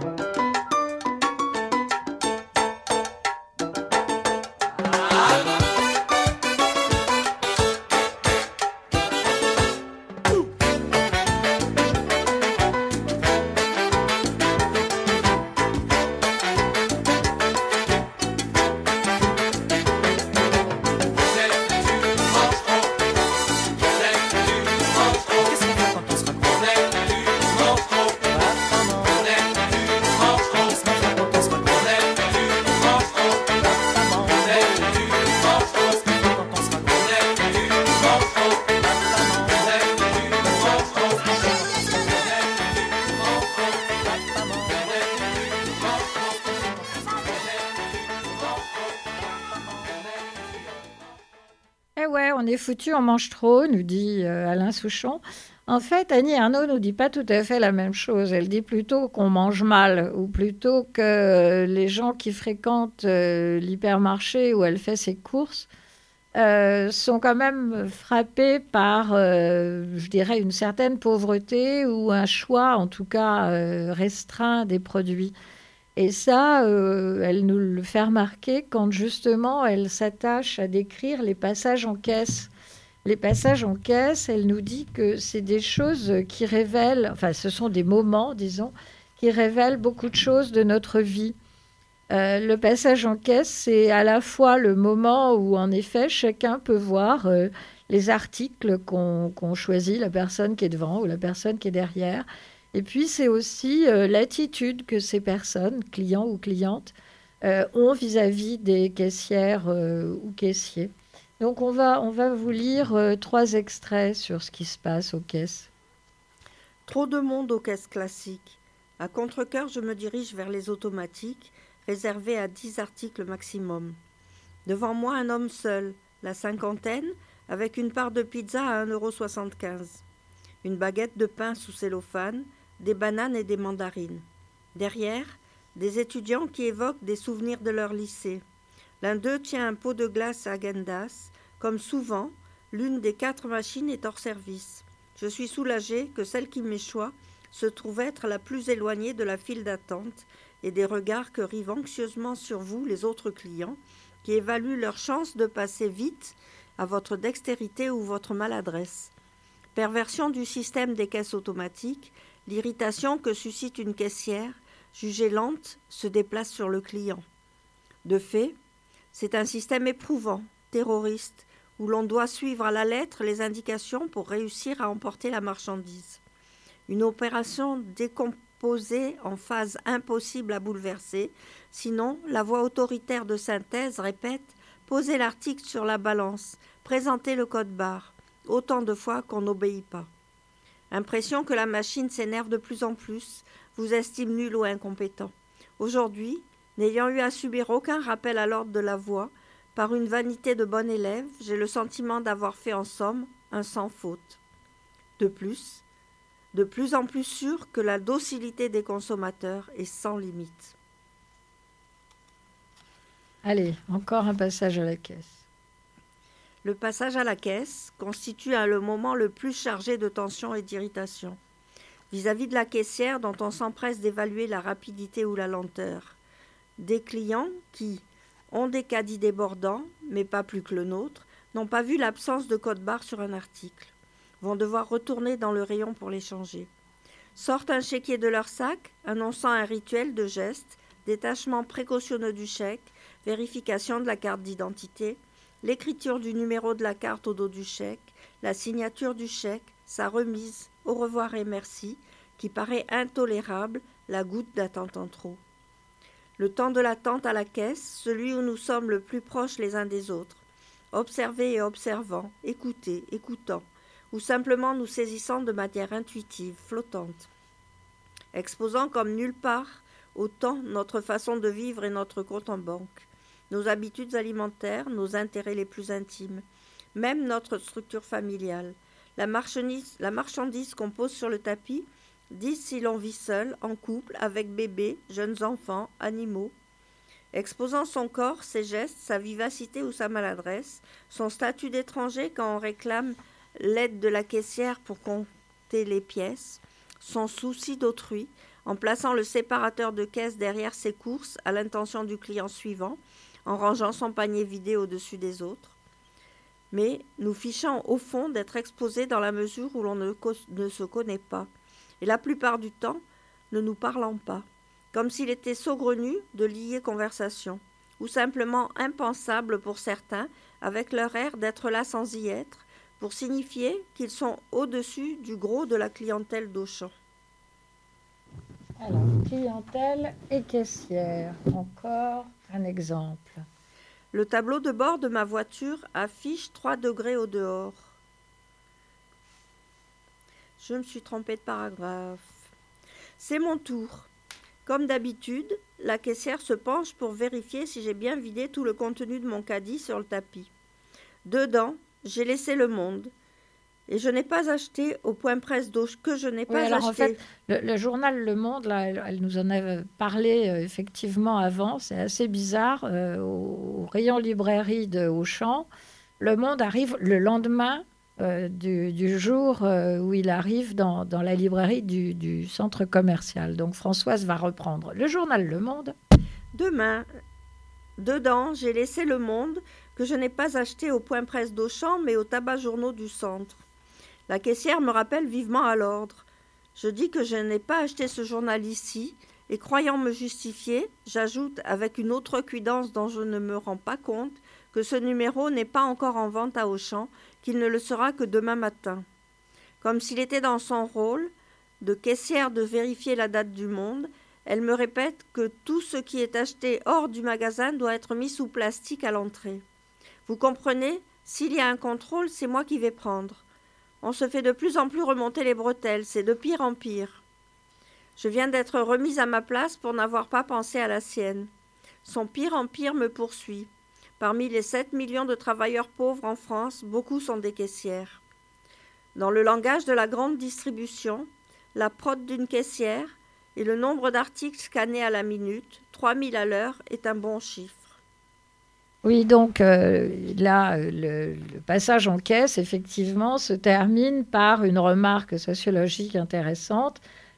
On est foutu, on mange trop, nous dit euh, Alain Souchon. En fait, Annie Ernaux nous dit pas tout à fait la même chose. Elle dit plutôt qu'on mange mal, ou plutôt que euh, les gens qui fréquentent euh, l'hypermarché où elle fait ses courses euh, sont quand même frappés par, euh, je dirais, une certaine pauvreté ou un choix, en tout cas, euh, restreint des produits. Et ça, euh, elle nous le fait remarquer quand justement elle s'attache à décrire les passages en caisse. Les passages en caisse, elle nous dit que c'est des choses qui révèlent, enfin ce sont des moments, disons, qui révèlent beaucoup de choses de notre vie. Euh, le passage en caisse, c'est à la fois le moment où en effet chacun peut voir euh, les articles qu'on, qu'on choisit, la personne qui est devant ou la personne qui est derrière. Et puis, c'est aussi euh, l'attitude que ces personnes, clients ou clientes, euh, ont vis-à-vis des caissières euh, ou caissiers. Donc, on va, on va vous lire euh, trois extraits sur ce qui se passe aux caisses.
Trop de monde aux caisses classiques. À contre-cœur, je me dirige vers les automatiques, réservées à dix articles maximum. Devant moi, un homme seul, la cinquantaine, avec une part de pizza à un euro soixante-quinze. Une baguette de pain sous cellophane, des bananes et des mandarines. Derrière, des étudiants qui évoquent des souvenirs de leur lycée. L'un d'eux tient un pot de glace à Häagen-Dazs. Comme souvent, l'une des quatre machines est hors service. Je suis soulagée que celle qui m'échoit se trouve être la plus éloignée de la file d'attente et des regards que rivent anxieusement sur vous les autres clients qui évaluent leurs chances de passer vite à votre dextérité ou votre maladresse. Perversion du système des caisses automatiques, l'irritation que suscite une caissière, jugée lente, se déplace sur le client. De fait, c'est un système éprouvant, terroriste, où l'on doit suivre à la lettre les indications pour réussir à emporter la marchandise. Une opération décomposée en phases impossibles à bouleverser, sinon la voix autoritaire de synthèse répète « Posez l'article sur la balance, présentez le code barre », autant de fois qu'on n'obéit pas. Impression que la machine s'énerve de plus en plus, vous estime nul ou incompétent. Aujourd'hui, n'ayant eu à subir aucun rappel à l'ordre de la voix, par une vanité de bon élève, j'ai le sentiment d'avoir fait en somme un sans faute. De plus, de plus en plus sûr que la docilité des consommateurs est sans limite.
Allez, encore un passage à la caisse.
Le passage à la caisse constitue un, le moment le plus chargé de tension et d'irritation, vis-à-vis de la caissière dont on s'empresse d'évaluer la rapidité ou la lenteur. Des clients qui ont des caddies débordants, mais pas plus que le nôtre, n'ont pas vu l'absence de code barre sur un article, vont devoir retourner dans le rayon pour les changer. Sortent un chéquier de leur sac, annonçant un rituel de gestes, détachement précautionneux du chèque, vérification de la carte d'identité, l'écriture du numéro de la carte au dos du chèque, la signature du chèque, sa remise, au revoir et merci, qui paraît intolérable, la goutte d'attente en trop. Le temps de l'attente à la caisse, celui où nous sommes le plus proches les uns des autres, observer et observant, écouter, écoutant, ou simplement nous saisissant de manière intuitive, flottante, exposant comme nulle part autant notre façon de vivre et notre compte en banque, nos habitudes alimentaires, nos intérêts les plus intimes, même notre structure familiale, la marchandise, la marchandise qu'on pose sur le tapis, dit si l'on vit seul, en couple, avec bébé, jeunes enfants, animaux, exposant son corps, ses gestes, sa vivacité ou sa maladresse, son statut d'étranger quand on réclame l'aide de la caissière pour compter les pièces, son souci d'autrui, en plaçant le séparateur de caisse derrière ses courses à l'intention du client suivant, en rangeant son panier vidé au-dessus des autres, mais nous fichant au fond d'être exposés dans la mesure où l'on ne, co- ne se connaît pas, et la plupart du temps, ne nous parlant pas, comme s'il était saugrenu de lier conversation, ou simplement impensable pour certains, avec leur air d'être là sans y être, pour signifier qu'ils sont au-dessus du gros de la clientèle d'Auchan.
Alors, clientèle et caissière, encore un exemple.
Le tableau de bord de ma voiture affiche trois degrés au dehors. Je me suis trompée de paragraphe. C'est mon tour. Comme d'habitude, la caissière se penche pour vérifier si j'ai bien vidé tout le contenu de mon caddie sur le tapis. Dedans, j'ai laissé le monde. Et je n'ai pas acheté au point presse d'eau que je n'ai
Oui,
pas
alors
acheté.
en fait, le, le journal Le Monde, là, elle, elle nous en a parlé euh, effectivement avant. C'est assez bizarre. Euh, au, au rayon librairie de Auchan, Le Monde arrive le lendemain euh, du, du jour euh, où il arrive dans, dans la librairie du, du centre commercial. Donc Françoise va reprendre le journal Le Monde.
Demain, dedans, j'ai laissé le monde que je n'ai pas acheté au point presse d'Auchan, mais au tabac journaux du centre. La caissière me rappelle vivement à l'ordre. Je dis que je n'ai pas acheté ce journal ici, et croyant me justifier, j'ajoute avec une autre cuidance dont je ne me rends pas compte que ce numéro n'est pas encore en vente à Auchan, qu'il ne le sera que demain matin. Comme s'il était dans son rôle de caissière de vérifier la date du monde, elle me répète que tout ce qui est acheté hors du magasin doit être mis sous plastique à l'entrée. Vous comprenez, s'il y a un contrôle, c'est moi qui vais prendre. On se fait de plus en plus remonter les bretelles, c'est de pire en pire. Je viens d'être remise à ma place pour n'avoir pas pensé à la sienne. Son pire en pire me poursuit. Parmi les sept millions de travailleurs pauvres en France, beaucoup sont des caissières. Dans le langage de la grande distribution, la prod d'une caissière et le nombre d'articles scannés à la minute, trois mille à l'heure, est un bon chiffre.
Oui, donc euh, là, le, le passage en caisse, effectivement, se termine par une remarque sociologique intéressante.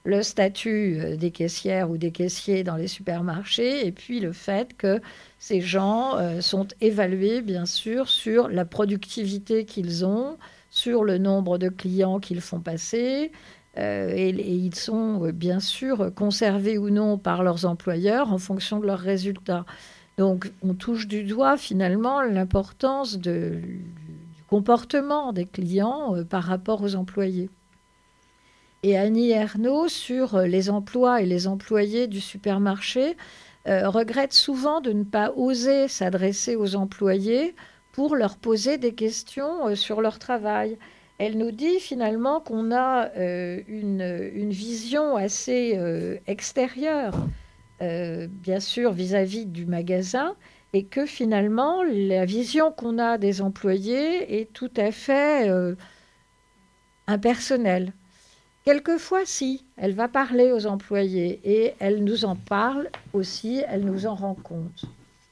le statut des caissières ou des caissiers dans les supermarchés, et puis le fait que ces gens euh, sont évalués, bien sûr, sur la productivité qu'ils ont, sur le nombre de clients qu'ils font passer, euh, et, et ils sont, euh, bien sûr, conservés ou non par leurs employeurs en fonction de leurs résultats. Donc, on touche du doigt, finalement, l'importance de, du comportement des clients euh, par rapport aux employés. Et Annie Ernaux, sur les emplois et les employés du supermarché, euh, regrette souvent de ne pas oser s'adresser aux employés pour leur poser des questions euh, sur leur travail. Elle nous dit finalement qu'on a euh, une, une vision assez euh, extérieure, euh, bien sûr vis-à-vis du magasin, et que finalement la vision qu'on a des employés est tout à fait euh, impersonnelle. Quelquefois, si, elle va parler aux employés et elle nous en parle aussi, elle nous en rend compte.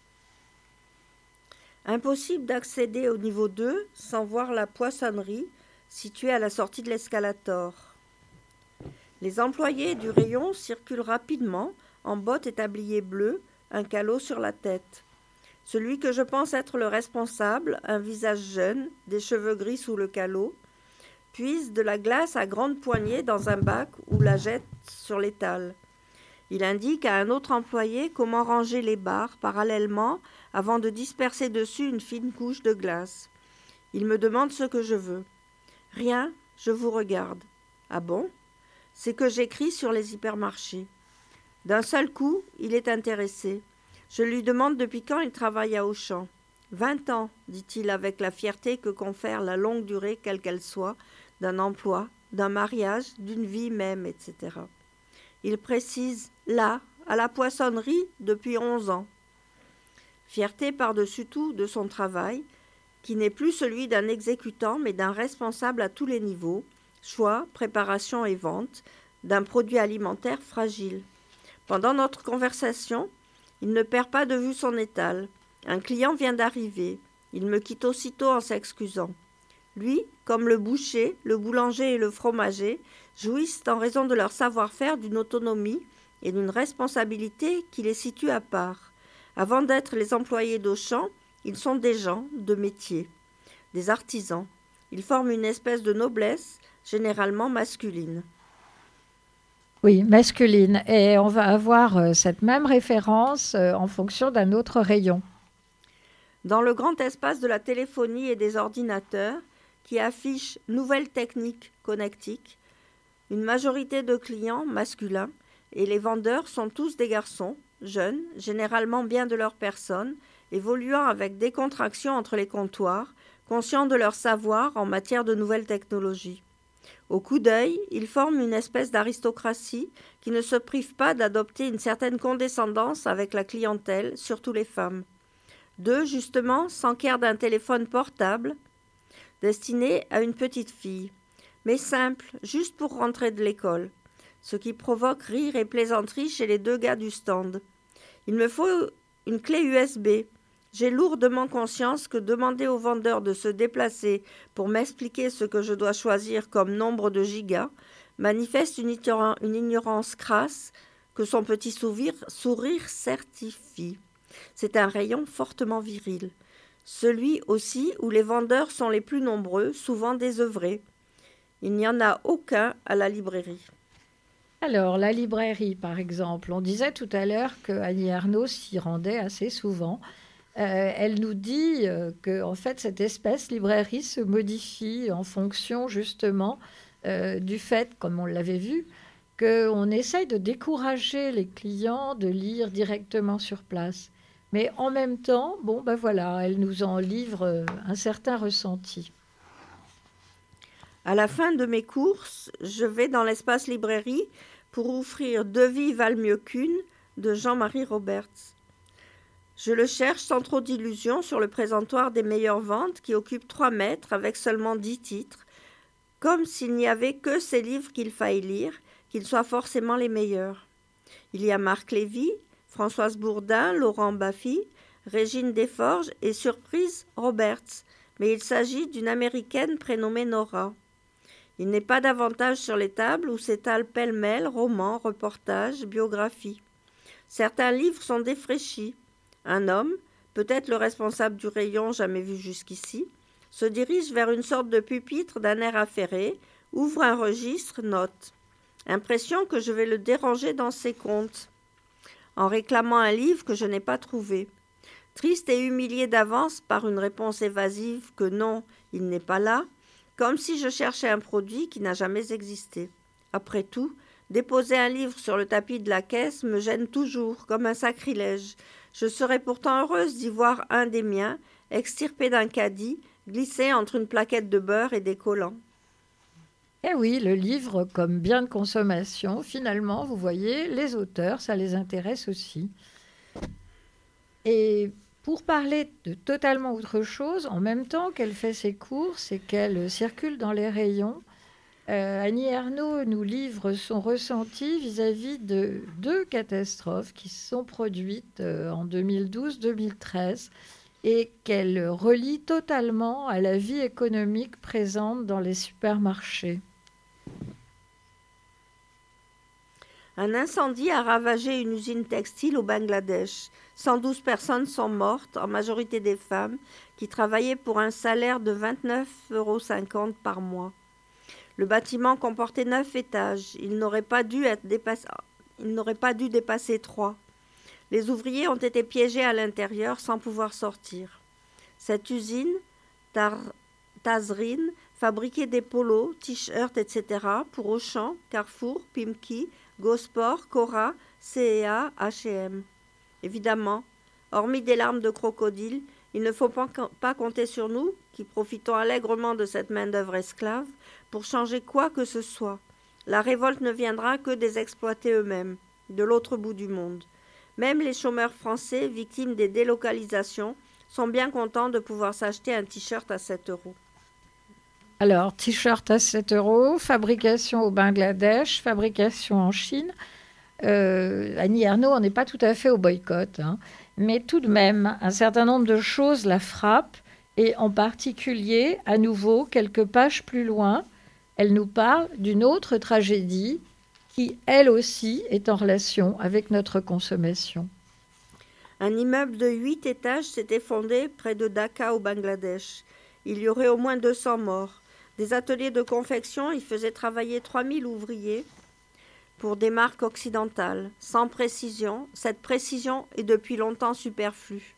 Impossible d'accéder au niveau deux sans voir la poissonnerie située à la sortie de l'escalator. Les employés du rayon circulent rapidement en bottes et tabliers bleus, un calot sur la tête. Celui que je pense être le responsable, un visage jeune, des cheveux gris sous le calot, puise de la glace à grandes poignées dans un bac ou la jette sur l'étal. Il indique à un autre employé comment ranger les barres parallèlement avant de disperser dessus une fine couche de glace. Il me demande ce que je veux. « Rien, je vous regarde. »« Ah bon ? C'est que j'écris sur les hypermarchés. » D'un seul coup, il est intéressé. Je lui demande depuis quand il travaille à Auchan. « Vingt ans, dit-il avec la fierté que confère la longue durée, quelle qu'elle soit, d'un emploi, d'un mariage, d'une vie même, et cetera. Il précise « là, à la poissonnerie, depuis onze ans ». Fierté par-dessus tout de son travail, qui n'est plus celui d'un exécutant, mais d'un responsable à tous les niveaux, choix, préparation et vente, d'un produit alimentaire fragile. Pendant notre conversation, il ne perd pas de vue son étal. Un client vient d'arriver. Il me quitte aussitôt en s'excusant. Lui, comme le boucher, le boulanger et le fromager, jouissent en raison de leur savoir-faire d'une autonomie et d'une responsabilité qui les situe à part. Avant d'être les employés d'Auchan, ils sont des gens de métier, des artisans. Ils forment une espèce de noblesse, généralement masculine.
Oui, masculine. Et on va avoir euh, cette même référence euh, en fonction d'un autre rayon.
Dans le grand espace de la téléphonie et des ordinateurs, qui affiche nouvelles techniques connectiques, une majorité de clients masculins et les vendeurs sont tous des garçons, jeunes, généralement bien de leur personne, évoluant avec décontraction entre les comptoirs, conscients de leur savoir en matière de nouvelles technologies. Au coup d'œil, ils forment une espèce d'aristocratie qui ne se prive pas d'adopter une certaine condescendance avec la clientèle, surtout les femmes. Deux, justement, s'enquièrent d'un téléphone portable destiné à une petite fille, mais simple, juste pour rentrer de l'école, ce qui provoque rire et plaisanterie chez les deux gars du stand. Il me faut une clé U S B. J'ai lourdement conscience que demander au vendeur de se déplacer pour m'expliquer ce que je dois choisir comme nombre de gigas manifeste une, ignoran- une ignorance crasse que son petit sourire, sourire certifie. C'est un rayon fortement viril. Celui aussi où les vendeurs sont les plus nombreux, souvent désœuvrés. Il n'y en a aucun à la librairie.
Alors, la librairie, par exemple, on disait tout à l'heure que Annie Ernaux s'y rendait assez souvent. Euh, elle nous dit euh, que en fait, cette espèce librairie se modifie en fonction justement euh, du fait, comme on l'avait vu, qu'on essaye de décourager les clients de lire directement sur place. Mais en même temps, bon, ben voilà, elle nous en livre un certain ressenti.
À la fin de mes courses, je vais dans l'espace librairie pour offrir Deux vies valent mieux qu'une de Jean-Marie Roberts. Je le cherche sans trop d'illusions sur le présentoir des meilleures ventes qui occupe trois mètres avec seulement dix titres, comme s'il n'y avait que ces livres qu'il faille lire, qu'ils soient forcément les meilleurs. Il y a Marc Lévy, Françoise Bourdin, Laurent Baffy, Régine Desforges et surprise Roberts, mais il s'agit d'une américaine prénommée Nora. Il n'est pas davantage sur les tables où s'étalent pêle-mêle romans, reportages, biographies. Certains livres sont défraîchis. Un homme, peut-être le responsable du rayon jamais vu jusqu'ici, se dirige vers une sorte de pupitre d'un air affairé, ouvre un registre, note. Impression que je vais le déranger dans ses comptes, en réclamant un livre que je n'ai pas trouvé. Triste et humilié d'avance par une réponse évasive que non, il n'est pas là, comme si je cherchais un produit qui n'a jamais existé. Après tout, déposer un livre sur le tapis de la caisse me gêne toujours, comme un sacrilège. Je serais pourtant heureuse d'y voir un des miens, extirpé d'un caddie, glissé entre une plaquette de beurre et des collants.
Eh oui, le livre comme bien de consommation, finalement, vous voyez, les auteurs, ça les intéresse aussi. Et pour parler de totalement autre chose, en même temps qu'elle fait ses courses et qu'elle circule dans les rayons, euh, Annie Ernaux nous livre son ressenti vis-à-vis de deux catastrophes qui se sont produites euh, en deux mille douze deux mille treize et qu'elle relie totalement à la vie économique présente dans les supermarchés.
Un incendie a ravagé une usine textile au Bangladesh. cent douze personnes sont mortes, en majorité des femmes, qui travaillaient pour un salaire de vingt-neuf euros cinquante par mois. Le bâtiment comportait neuf étages. Il n'aurait pas dû être dépassé, il n'aurait pas dû dépasser trois. Les ouvriers ont été piégés à l'intérieur sans pouvoir sortir. Cette usine, Tar- Tazrin, fabriquait des polos, t-shirts, et cetera pour Auchan, Carrefour, Pimki, Gosport, Cora, C et A, H et M. Évidemment, hormis des larmes de crocodile, il ne faut pas, pas compter sur nous, qui profitons allègrement de cette main-d'œuvre esclave, pour changer quoi que ce soit. La révolte ne viendra que des exploités eux-mêmes, de l'autre bout du monde. Même les chômeurs français, victimes des délocalisations, sont bien contents de pouvoir s'acheter un t-shirt à sept euros.
Alors, t-shirt à sept euros, fabrication au Bangladesh, fabrication en Chine. Euh, Annie Ernaux n'est pas tout à fait au boycott, hein, mais tout de même, un certain nombre de choses la frappent, et en particulier, à nouveau, quelques pages plus loin, elle nous parle d'une autre tragédie qui, elle aussi, est en relation avec notre consommation.
Un immeuble de huit étages s'est effondré près de Dhaka au Bangladesh. Il y aurait au moins deux cents morts. Des ateliers de confection y faisaient travailler trois mille ouvriers pour des marques occidentales, sans précision. Cette précision est depuis longtemps superflue.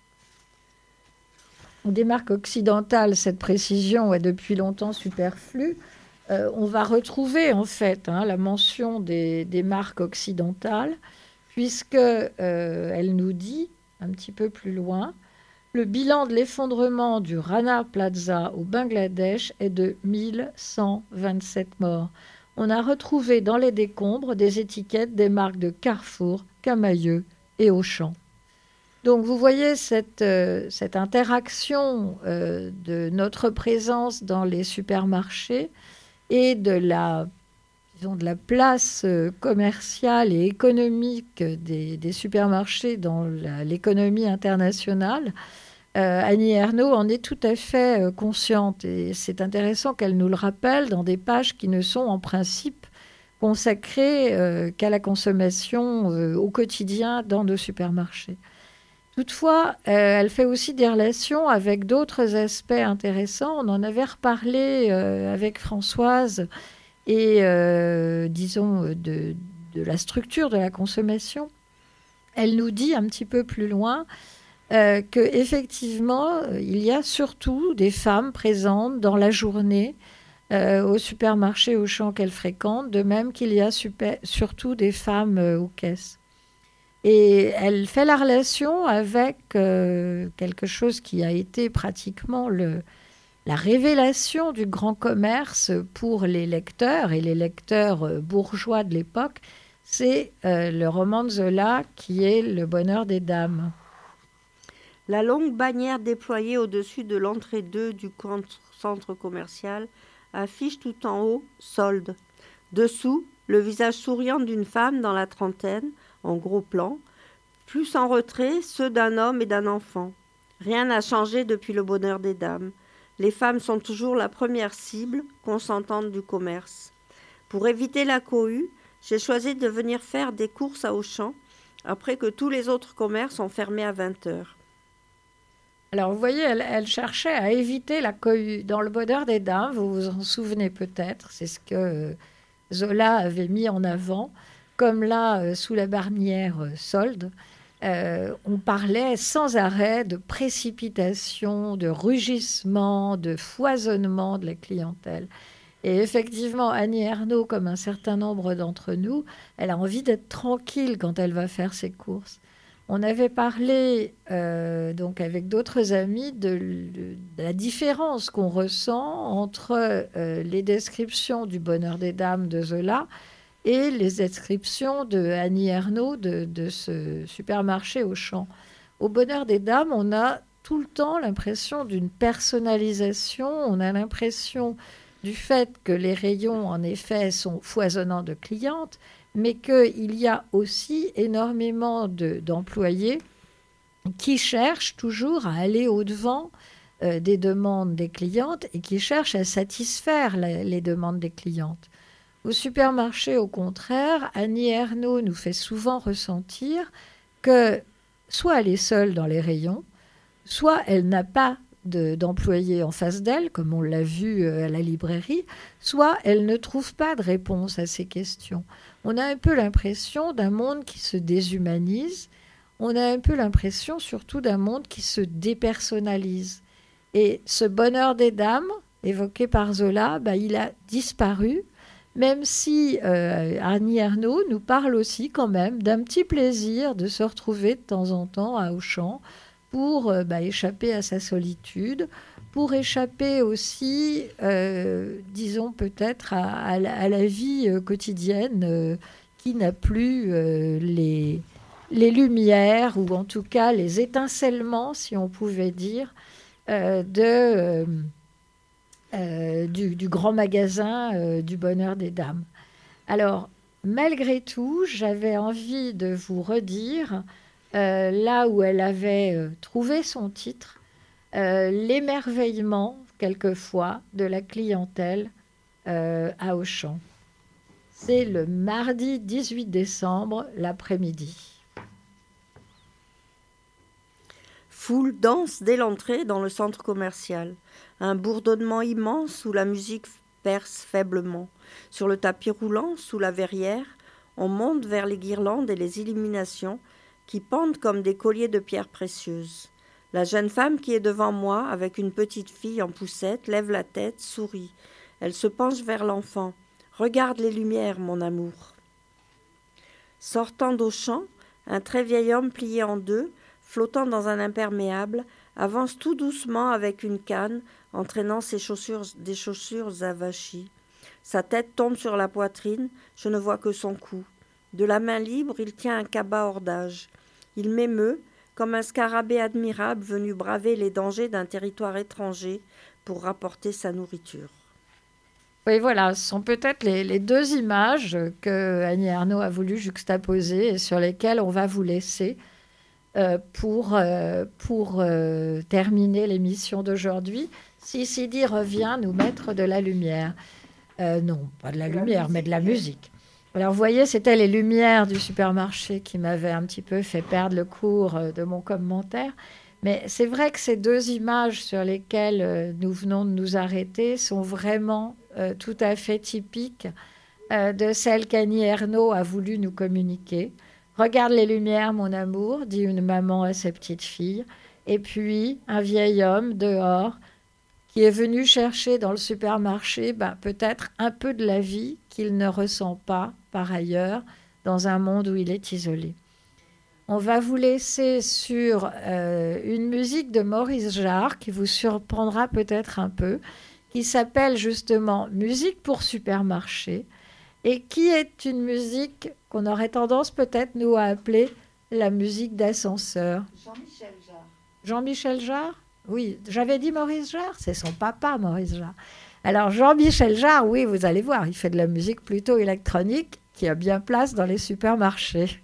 Des marques occidentales, cette précision est depuis longtemps superflue. Euh, on va retrouver en fait hein, la mention des, des marques occidentales, puisque euh, elle nous dit un petit peu plus loin. Le bilan de l'effondrement du Rana Plaza au Bangladesh est de mille cent vingt-sept morts. On a retrouvé dans les décombres des étiquettes des marques de Carrefour, Camaïeu et Auchan. Donc vous voyez cette, euh, cette interaction euh, de notre présence dans les supermarchés et de la, disons, de la place euh, commerciale et économique des, des supermarchés dans la, l'économie internationale. Euh, Annie Ernaux en est tout à fait euh, consciente et c'est intéressant qu'elle nous le rappelle dans des pages qui ne sont en principe consacrées euh, qu'à la consommation euh, au quotidien dans nos supermarchés. Toutefois, euh, elle fait aussi des relations avec d'autres aspects intéressants. On en avait reparlé euh, avec Françoise et, euh, disons, de, de la structure de la consommation. Elle nous dit un petit peu plus loin Euh, qu'effectivement, euh, il y a surtout des femmes présentes dans la journée euh, au supermarché Auchan qu'elle fréquente, de même qu'il y a super, surtout des femmes euh, aux caisses. Et elle fait la relation avec euh, quelque chose qui a été pratiquement le, la révélation du grand commerce pour les lecteurs, et les lecteurs euh, bourgeois de l'époque, c'est euh, le roman de Zola qui est Le bonheur des dames.
La longue bannière déployée au-dessus de l'entrée deux du centre commercial affiche tout en haut « Solde ». Dessous, le visage souriant d'une femme dans la trentaine, en gros plan, plus en retrait, ceux d'un homme et d'un enfant. Rien n'a changé depuis le bonheur des dames. les femmes sont toujours la première cible consentante du commerce. Pour éviter la cohue, j'ai choisi de venir faire des courses à Auchan après que tous les autres commerces ont fermé à vingt heures.
Alors, vous voyez, elle, elle cherchait à éviter la cohue. Dans Le Bonheur des Dames, vous vous en souvenez peut-être, c'est ce que Zola avait mis en avant. Comme là, euh, sous la barnière euh, solde, euh, on parlait sans arrêt de précipitation, de rugissement, de foisonnement de la clientèle. Et effectivement, Annie Ernaux, comme un certain nombre d'entre nous, elle a envie d'être tranquille quand elle va faire ses courses. On avait parlé euh, donc avec d'autres amis de, de la différence qu'on ressent entre euh, les descriptions du Bonheur des Dames de Zola et les descriptions de Annie Ernaux de, de ce supermarché Auchan. Au Bonheur des Dames, on a tout le temps l'impression d'une personnalisation, on a l'impression du fait que les rayons, en effet, sont foisonnants de clientes, mais qu'il y a aussi énormément de, d'employés qui cherchent toujours à aller au-devant euh, des demandes des clientes et qui cherchent à satisfaire la, les demandes des clientes. Au supermarché, au contraire, Annie Ernaux nous fait souvent ressentir que soit elle est seule dans les rayons, soit elle n'a pas de, d'employés en face d'elle, comme on l'a vu à la librairie, soit elle ne trouve pas de réponse à ces questions. On a un peu l'impression d'un monde qui se déshumanise, on a un peu l'impression surtout d'un monde qui se dépersonnalise. Et ce Bonheur des Dames, évoqué par Zola, bah, il a disparu, même si euh, Annie Ernaux nous parle aussi quand même d'un petit plaisir de se retrouver de temps en temps à Auchan pour euh, bah, échapper à sa solitude, pour échapper aussi, euh, disons peut-être, à, à, la, à la vie euh, quotidienne euh, qui n'a plus euh, les, les lumières, ou en tout cas les étincellements, si on pouvait dire, euh, de, euh, euh, du, du grand magasin euh, du Bonheur des Dames. Alors, malgré tout, j'avais envie de vous redire, euh, là où elle avait euh, trouvé son titre, Euh, l'émerveillement, quelquefois, de la clientèle euh, à Auchan. C'est le mardi dix-huit décembre, l'après-midi.
Foule danse dès l'entrée dans le centre commercial. Un bourdonnement immense où la musique perce faiblement. Sur le tapis roulant, sous la verrière, on monte vers les guirlandes et les illuminations qui pendent comme des colliers de pierres précieuses. La jeune femme qui est devant moi, avec une petite fille en poussette, lève la tête, sourit. Elle se penche vers l'enfant. « Regarde les lumières, mon amour. » Sortant d'Auchan, un très vieil homme plié en deux, flottant dans un imperméable, avance tout doucement avec une canne, entraînant ses chaussures, des chaussures avachis. Sa tête tombe sur la poitrine, je ne vois que son cou. De la main libre, il tient un cabas hors d'âge. Il m'émeut, comme un scarabée admirable venu braver les dangers d'un territoire étranger pour rapporter sa nourriture.
Oui, voilà, ce sont peut-être les, les deux images que Annie Ernaux a voulu juxtaposer et sur lesquelles on va vous laisser euh, pour, euh, pour euh, terminer l'émission d'aujourd'hui. Si Sidi revient nous mettre de la lumière. Euh, non, pas de la lumière, mais de la musique. Alors, vous voyez, c'était les lumières du supermarché qui m'avaient un petit peu fait perdre le cours de mon commentaire. Mais c'est vrai que ces deux images sur lesquelles nous venons de nous arrêter sont vraiment euh, tout à fait typiques euh, de celles qu'Annie Ernaux a voulu nous communiquer. « Regarde les lumières, mon amour », dit une maman à ses petites filles. Et puis, un vieil homme dehors qui est venu chercher dans le supermarché ben, peut-être un peu de la vie qu'il ne ressent pas par ailleurs dans un monde où il est isolé. On va vous laisser sur euh, une musique de Maurice Jarre qui vous surprendra peut-être un peu, qui s'appelle justement « Musique pour supermarché » et qui est une musique qu'on aurait tendance peut-être nous à appeler la musique d'ascenseur.
Jean-Michel Jarre.
Jean-Michel Jarre ? Oui, j'avais dit Maurice Jarre, c'est son papa, Maurice Jarre. Alors, Jean-Michel Jarre, oui, vous allez voir, il fait de la musique plutôt électronique qui a bien place dans les supermarchés.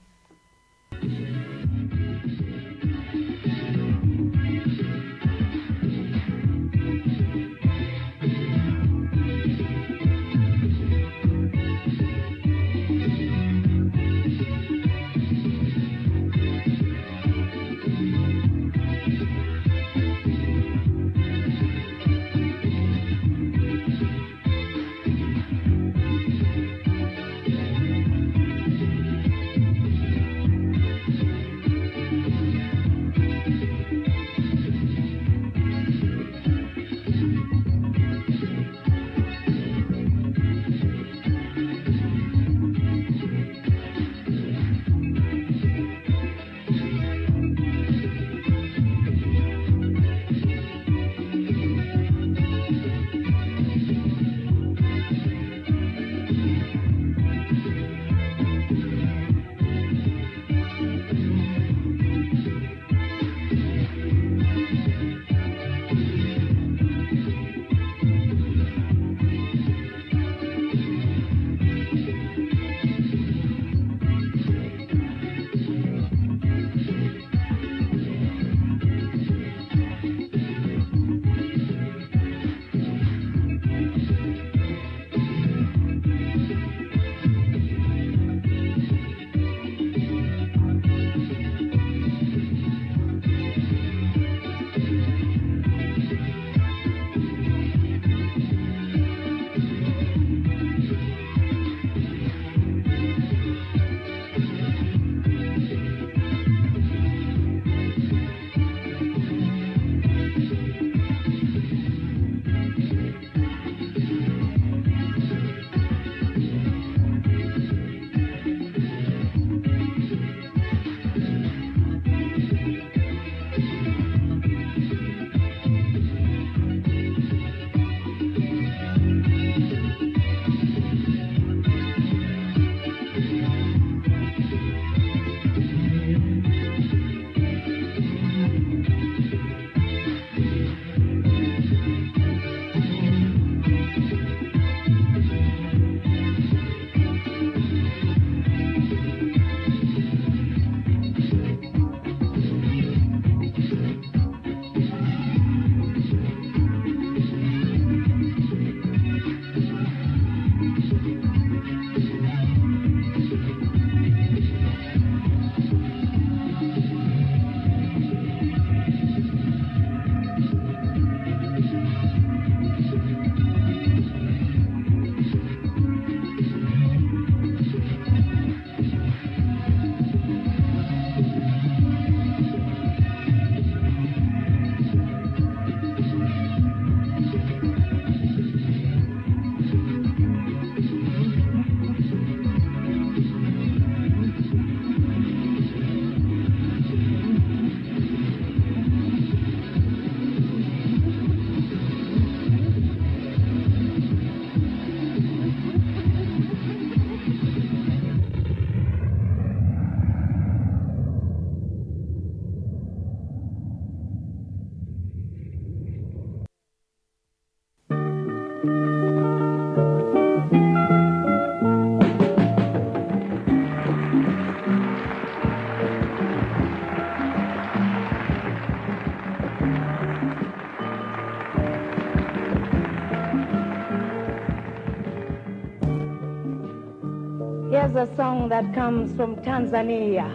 was a song that comes from Tanzania.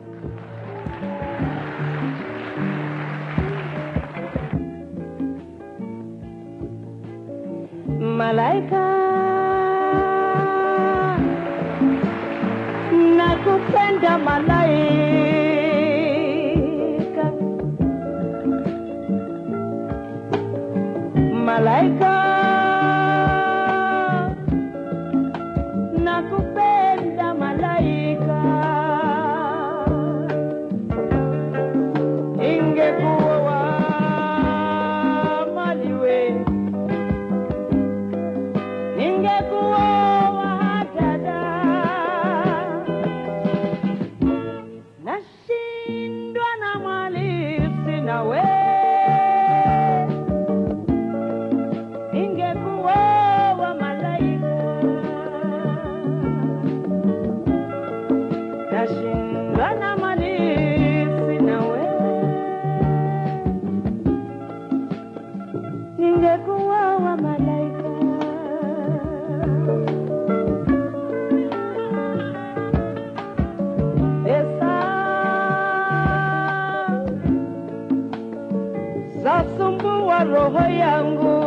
Malaika, nakupenda malaika, malaika, nakupenda malaika, ingekuwa maliwe ingekuwa dada, nashindwa na mali sina we, ingekuwa malaika, nashindwa na mali sina we, ingekuwa malaika. Zasumbua roho yangu